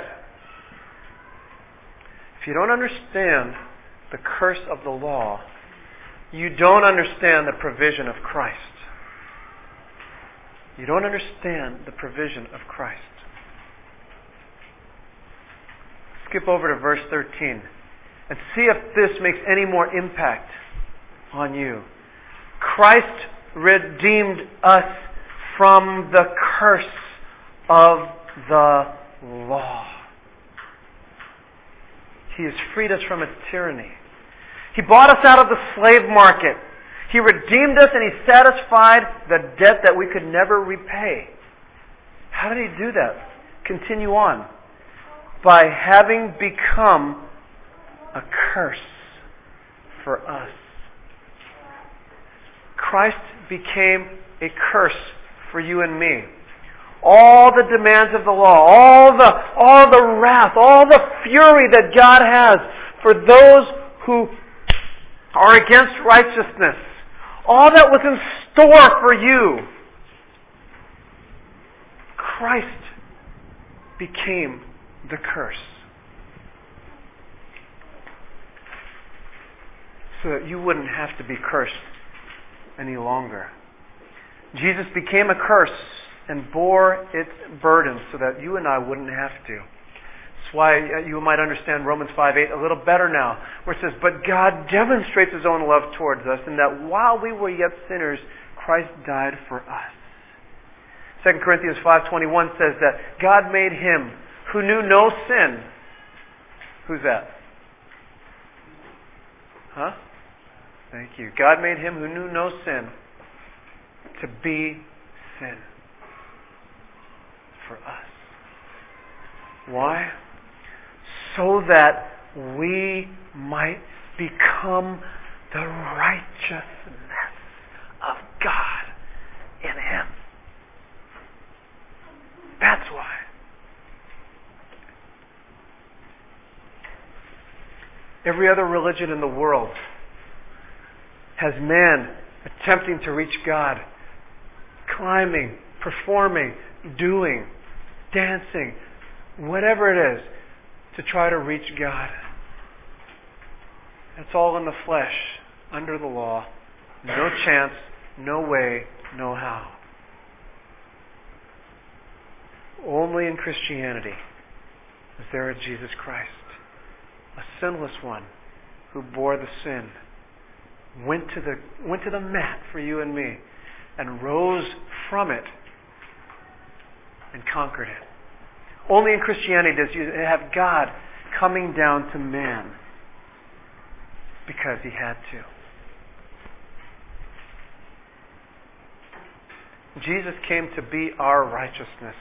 if you don't understand the curse of the law, you don't understand the provision of Christ. You don't understand the provision of Christ. Skip over to verse thirteen and see if this makes any more impact on you. Christ redeemed us from the curse of the law. He has freed us from its tyranny. He bought us out of the slave market. He redeemed us and He satisfied the debt that we could never repay. How did He do that? Continue on. By having become a curse for us. Christ became a curse for you and me. All the demands of the law, all the all the wrath, all the fury that God has for those who are against righteousness, all that was in store for you, Christ became the curse. So that you wouldn't have to be cursed any longer. Jesus became a curse and bore its burden so that you and I wouldn't have to. That's why you might understand Romans five eight a little better now, where it says, "But God demonstrates His own love towards us in that while we were yet sinners, Christ died for us." Second Corinthians five twenty-one says that God made Him who knew no sin. Who's that? Huh? Thank you. God made Him who knew no sin to be sin for us. Why? So that we might become the righteousness of God in Him. That's why. Every other religion in the world has man attempting to reach God, climbing, performing, doing, dancing, whatever it is, to try to reach God. It's all in the flesh, under the law. No chance, no way, no how. Only in Christianity is there a Jesus Christ, a sinless one who bore the sin, went to the went to the mat for you and me, and rose from it and conquered it. Only in Christianity does you have God coming down to man because He had to. Jesus came to be our righteousness.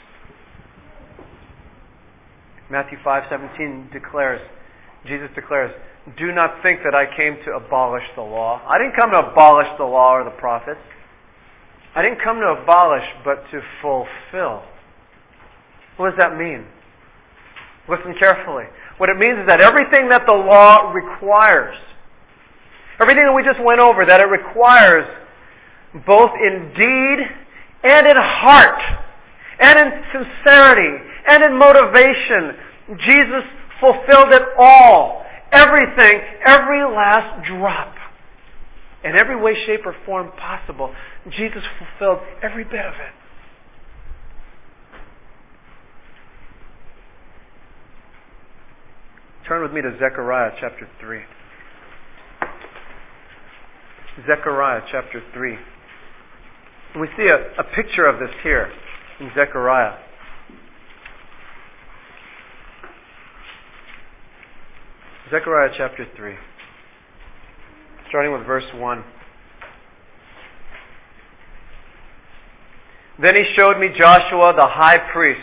Matthew five seventeen declares, Jesus declares, "Do not think that I came to abolish the law." I didn't come to abolish the law or the prophets. I didn't come to abolish, but to fulfill. What does that mean? Listen carefully. What it means is that everything that the law requires, everything that we just went over, that it requires both in deed and in heart, and in sincerity, and in motivation, Jesus fulfilled it all. Everything, every last drop. In every way, shape, or form possible, Jesus fulfilled every bit of it. Turn with me to Zechariah chapter three. Zechariah chapter three. And we see a, a picture of this here in Zechariah. Zechariah chapter three. Starting with verse one. Then he showed me Joshua the high priest,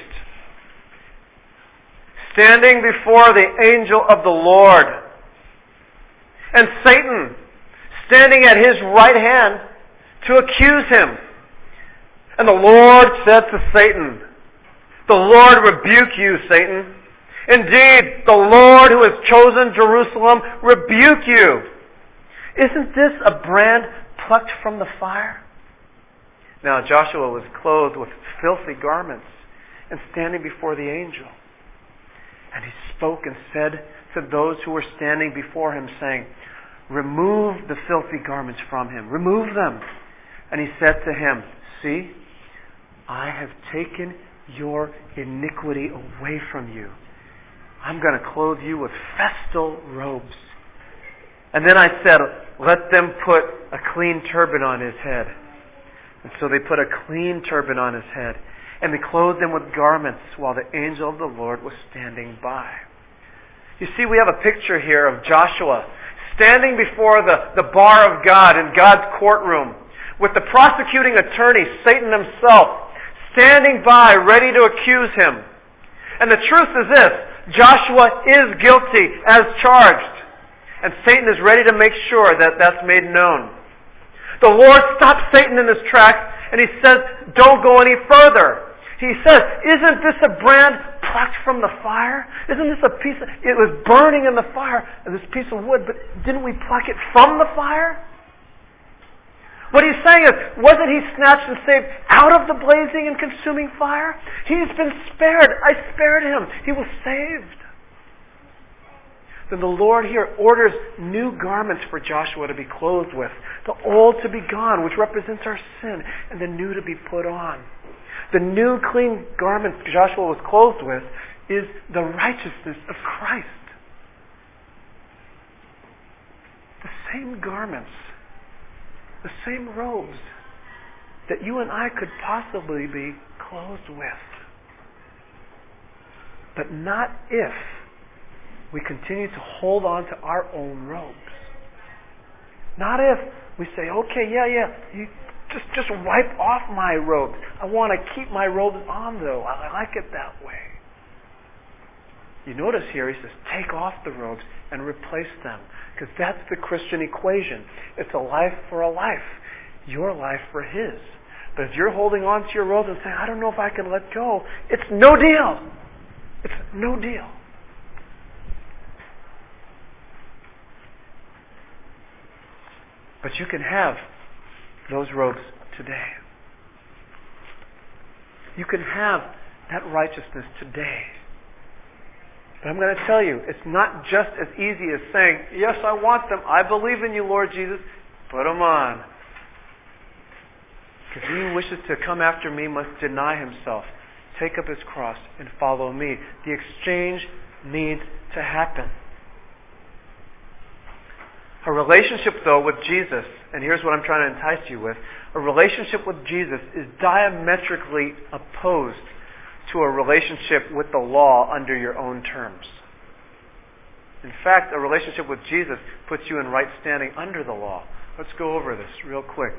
standing before the angel of the Lord, and Satan standing at his right hand to accuse him. And the Lord said to Satan, "The Lord rebuke you, Satan. Indeed, the Lord who has chosen Jerusalem rebuke you. Isn't this a brand plucked from the fire?" Now Joshua was clothed with filthy garments and standing before the angel. And he spoke and said to those who were standing before him, saying, "Remove the filthy garments from him. Remove them." And he said to him, "See, I have taken your iniquity away from you. I'm going to clothe you with festal robes." And then I said, "Let them put a clean turban on his head." And so they put a clean turban on his head. And they clothed him with garments while the angel of the Lord was standing by. You see, we have a picture here of Joshua standing before the, the bar of God in God's courtroom with the prosecuting attorney, Satan himself, standing by ready to accuse him. And the truth is this: Joshua is guilty as charged. And Satan is ready to make sure that that's made known. The Lord stops Satan in his tracks and he says, "Don't go any further." He says, "Isn't this a brand plucked from the fire? Isn't this a piece of, it was burning in the fire, this piece of wood, but didn't we pluck it from the fire?" What he's saying is, wasn't he snatched and saved out of the blazing and consuming fire? He's been spared. I spared him. He was saved. Then the Lord here orders new garments for Joshua to be clothed with. The old to be gone, which represents our sin, and the new to be put on. The new clean garment Joshua was clothed with is the righteousness of Christ. The same garments, the same robes that you and I could possibly be clothed with. But not if we continue to hold on to our own robes. Not if we say, "Okay, yeah, yeah, you just just wipe off my robes. I want to keep my robes on though. I like it that way." You notice here he says, take off the robes and replace them. Because that's the Christian equation. It's a life for a life. Your life for his. But if you're holding on to your robes and saying, "I don't know if I can let go," it's no deal. It's no deal. But you can have those robes today. You can have that righteousness today. But I'm going to tell you, it's not just as easy as saying, "Yes, I want them. I believe in you, Lord Jesus. Put them on." Because he who wishes to come after me must deny himself, take up his cross, and follow me. The exchange needs to happen. A relationship, though, with Jesus, and here's what I'm trying to entice you with, a relationship with Jesus is diametrically opposed to a relationship with the law under your own terms. In fact, a relationship with Jesus puts you in right standing under the law. Let's go over this real quick.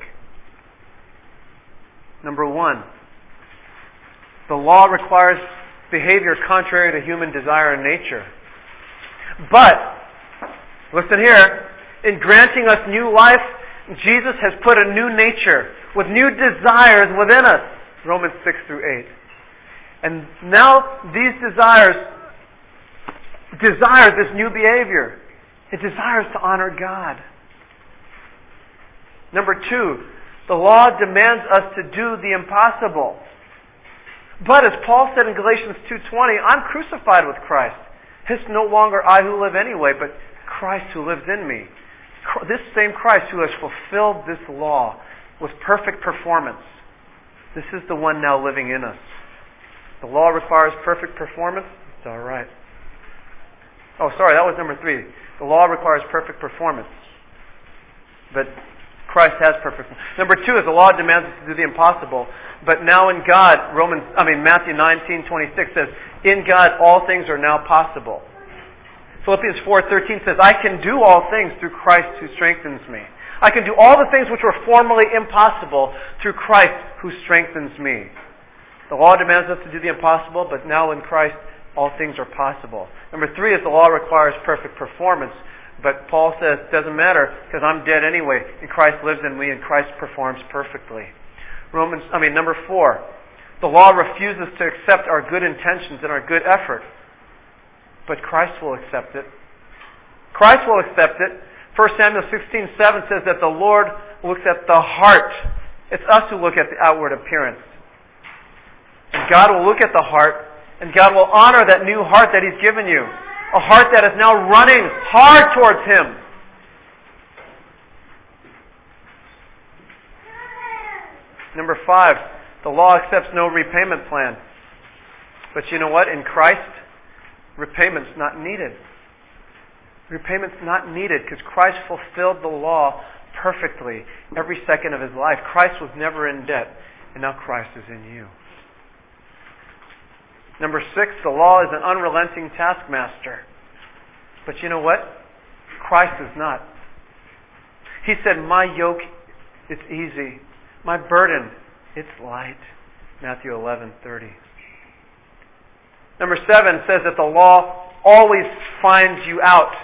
Number one, the law requires behavior contrary to human desire and nature. But, listen here, in granting us new life, Jesus has put a new nature with new desires within us. Romans six through eight. And now these desires desire this new behavior. It desires to honor God. Number two, the law demands us to do the impossible. But as Paul said in Galatians two twenty, I'm crucified with Christ. It's no longer I who live anyway, but Christ who lives in me. This same Christ who has fulfilled this law with perfect performance. This is the one now living in us. The law requires perfect performance. It's all right. Oh, sorry, that was number three. The law requires perfect performance. But Christ has perfect. Number two is the law demands us to do the impossible. But now in God, Romans, I mean Matthew nineteen twenty-six says, in God all things are now possible. Philippians four thirteen says, I can do all things through Christ who strengthens me. I can do all the things which were formerly impossible through Christ who strengthens me. The law demands us to do the impossible, but now in Christ all things are possible. Number three is the law requires perfect performance. But Paul says, it doesn't matter because I'm dead anyway, and Christ lives in me, and Christ performs perfectly. Romans, I mean, number four, the law refuses to accept our good intentions and our good effort, but Christ will accept it. Christ will accept it. First Samuel sixteen seven says that the Lord looks at the heart. It's us who look at the outward appearance. And God will look at the heart, and God will honor that new heart that He's given you. A heart that is now running hard towards Him. Number five, the law accepts no repayment plan. But you know what? In Christ, repayment's not needed. Repayment's not needed because Christ fulfilled the law perfectly every second of His life. Christ was never in debt, and now Christ is in you. Number six, the law is an unrelenting taskmaster. But you know what? Christ is not. He said, my yoke is easy. My burden, it's light. Matthew eleven thirty. Number seven says that the law always finds you out.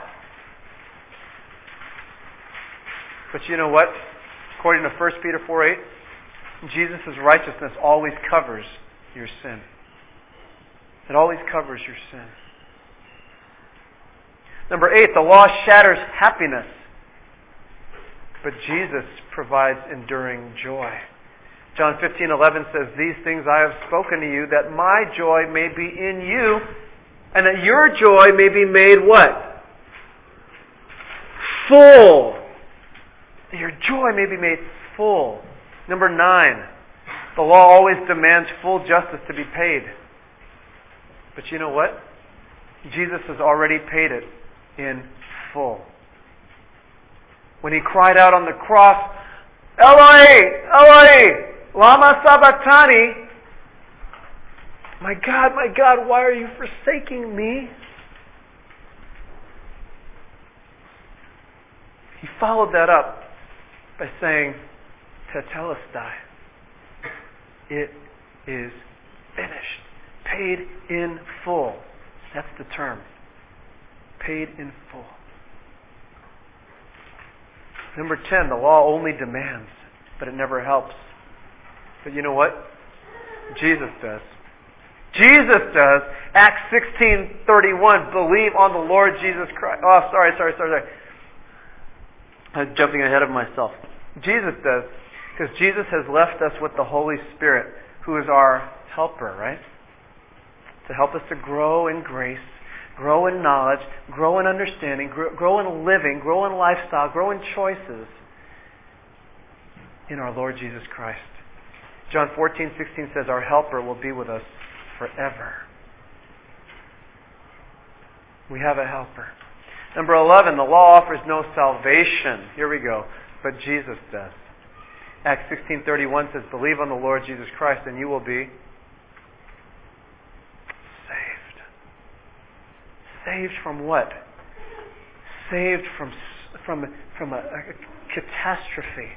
But you know what? According to First Peter four eight, Jesus' righteousness always covers your sin. It always covers your sin. Number eight, the law shatters happiness. But Jesus provides enduring joy. John fifteen eleven says, these things I have spoken to you, that my joy may be in you, and that your joy may be made what? Full. That your joy may be made full. Number nine, the law always demands full justice to be paid. But you know what? Jesus has already paid it in full. When He cried out on the cross, Eloi, Eloi, lama sabachthani? My God, my God, why are you forsaking me? He followed that up by saying, Tetelestai. It is finished. Paid in full. That's the term. Paid in full. Number ten, the law only demands, but it never helps. But you know what? Jesus does. Jesus does. Acts sixteen thirty-one. Believe on the Lord Jesus Christ. Oh, sorry, sorry, sorry, sorry. I'm jumping ahead of myself. Jesus does. Because Jesus has left us with the Holy Spirit, who is our helper, right? To help us to grow in grace, grow in knowledge, grow in understanding, grow, grow in living, grow in lifestyle, grow in choices in our Lord Jesus Christ. John fourteen sixteen says our helper will be with us forever. We have a helper. Number eleven, the law offers no salvation. Here we go. But Jesus does. Acts sixteen thirty-one says, believe on the Lord Jesus Christ and you will be saved from what? Saved from from from a, a catastrophe,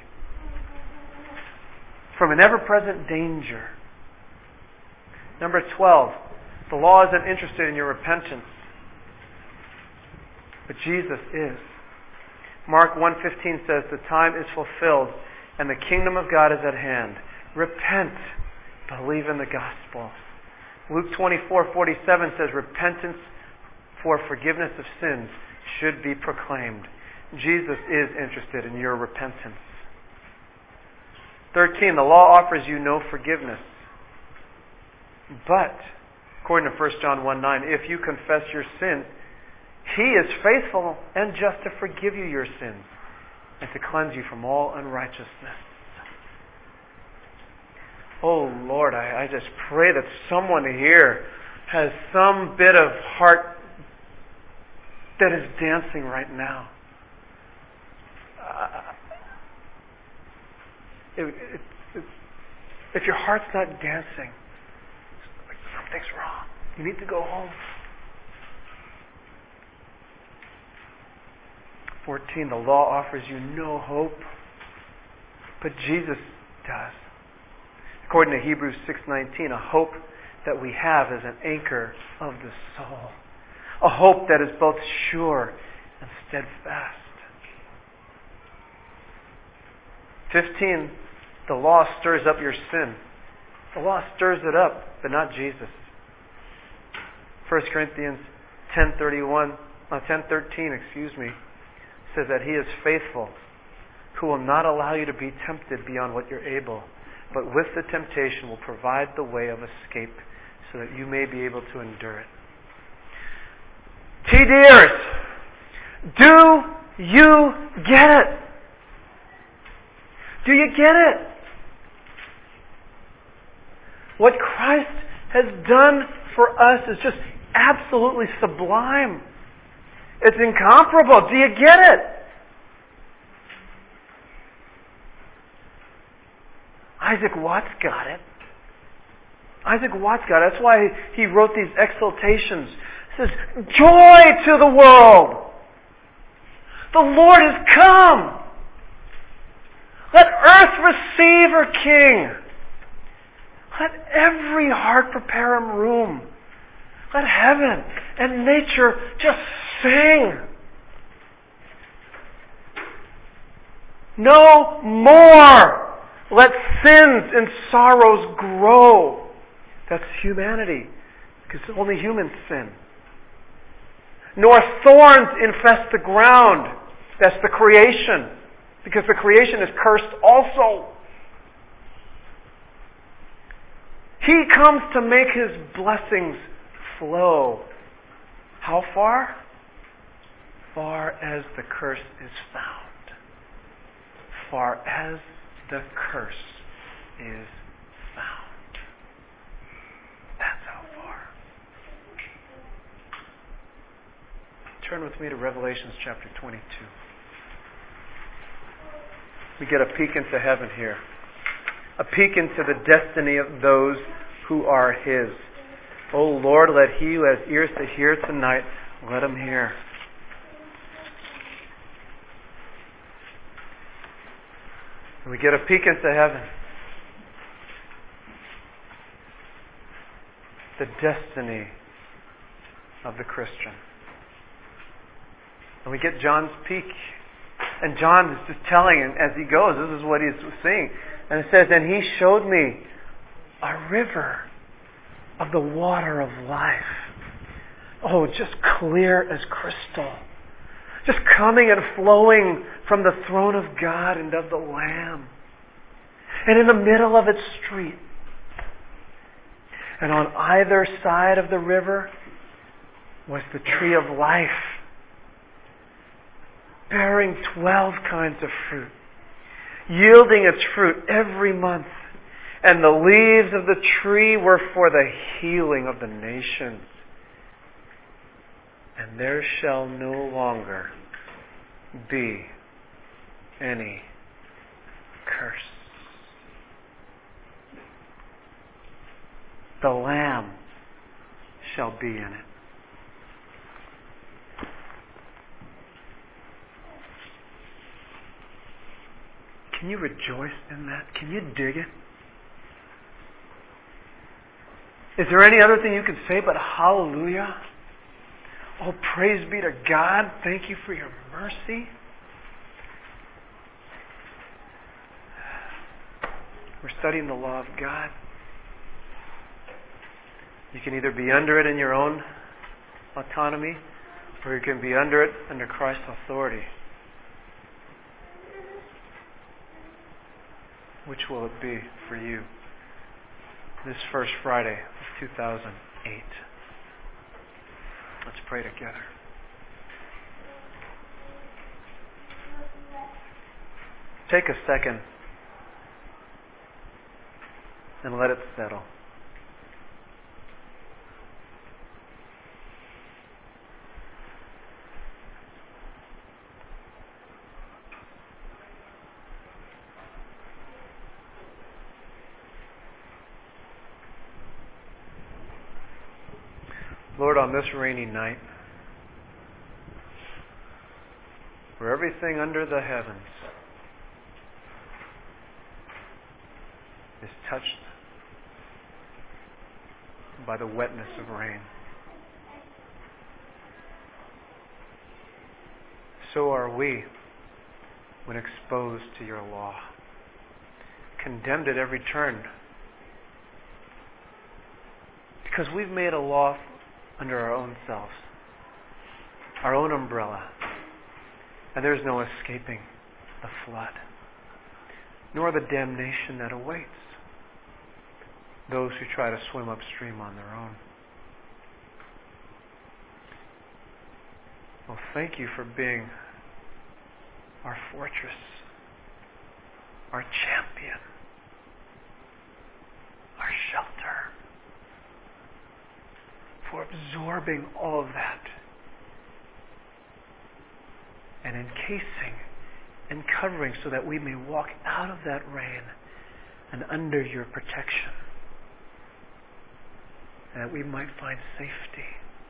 from an ever-present danger. Number twelve, the law isn't interested in your repentance, but Jesus is. Mark one fifteen says, the time is fulfilled and the kingdom of God is at hand. Repent. Believe in the gospel. Luke twenty-four forty-seven says, repentance for forgiveness of sins should be proclaimed. Jesus is interested in your repentance. thirteen, the law offers you no forgiveness. But, according to First John one nine, if you confess your sins, He is faithful and just to forgive you your sins and to cleanse you from all unrighteousness. Oh Lord, I, I just pray that someone here has some bit of heart that is dancing right now. Uh, if, if, if your heart's not dancing, something's wrong. You need to go home. fourteen, the law offers you no hope, but Jesus does. According to Hebrews six nineteen, a hope that we have is an anchor of the soul. A hope that is both sure and steadfast. fifteen, the law stirs up your sin. The law stirs it up, but not Jesus. First Corinthians ten thirty-one, uh, ten thirteen, excuse me, says that He is faithful, who will not allow you to be tempted beyond what you're able, but with the temptation will provide the way of escape so that you may be able to endure it. T-dears, do you get it? Do you get it? What Christ has done for us is just absolutely sublime. It's incomparable. Do you get it? Isaac Watts got it. Isaac Watts got it. That's why he wrote these exaltations. He says, joy to the world! The Lord has come! Let earth receive her King! Let every heart prepare Him room. Let heaven and nature just sing. No more let sins and sorrows grow. That's humanity, because only humans sin. Nor thorns infest the ground. That's the creation, because the creation is cursed also. He comes to make His blessings flow. How far? Far as the curse is found. Far as the curse is found. That's how far. Turn with me to Revelations chapter twenty-two. We get a peek into heaven here. A peek into the destiny of those who are His. Oh Lord, let he who has ears to hear tonight, let him hear. We get a peek into heaven. The destiny of the Christian. And we get John's peek. And John is just telling, and as he goes, this is what he's seeing. And it says, and He showed me a river of the water of life. Oh, just clear as crystal. Just coming and flowing from the throne of God and of the Lamb. And in the middle of its street. And on either side of the river was the tree of life, bearing twelve kinds of fruit, yielding its fruit every month. And the leaves of the tree were for the healing of the nations. And there shall no longer be any curse. The Lamb shall be in it. Can you rejoice in that? Can you dig it? Is there any other thing you can say but hallelujah? Oh, praise be to God. Thank you for your mercy. We're studying the law of God. You can either be under it in your own autonomy, or you can be under it under Christ's authority. Which will it be for you this first Friday of two thousand eight? Let's pray together. Take a second and let it settle. Lord, on this rainy night, where everything under the heavens is touched by the wetness of rain, so are we when exposed to your law, condemned at every turn, because we've made a law under our own selves, our own umbrella, and there's no escaping the flood, nor the damnation that awaits those who try to swim upstream on their own. Well, thank you for being our fortress, our champion, our shelter, for absorbing all of that and encasing and covering so that we may walk out of that rain and under your protection, and that we might find safety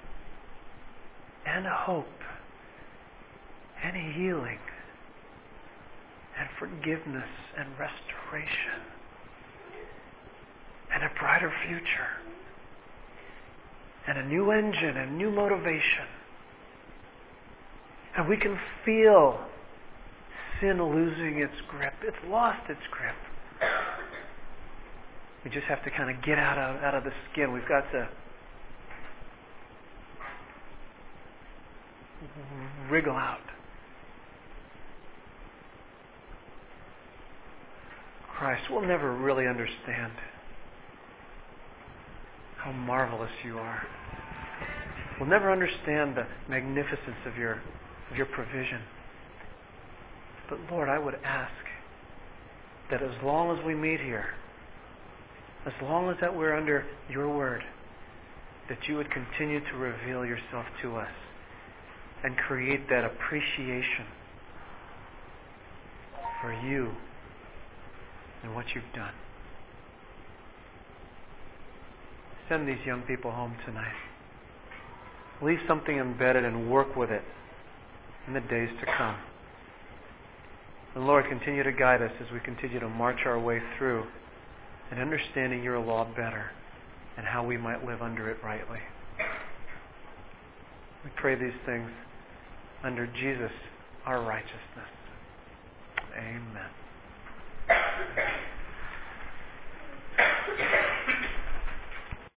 and hope and healing and forgiveness and restoration and a brighter future and a new engine and new motivation. And we can feel sin losing its grip. It's lost its grip. We just have to kind of get out of, out of the skin. We've got to wriggle out. Christ, we'll never really understand how marvelous you are. We'll never understand the magnificence of your of your provision. But Lord, I would ask that as long as we meet here, as long as that we're under your word, that you would continue to reveal yourself to us and create that appreciation for you and what you've done. Send these young people home tonight. Leave something embedded and work with it in the days to come. And Lord, continue to guide us as we continue to march our way through and understanding your law better and how we might live under it rightly. We pray these things under Jesus, our righteousness. Amen.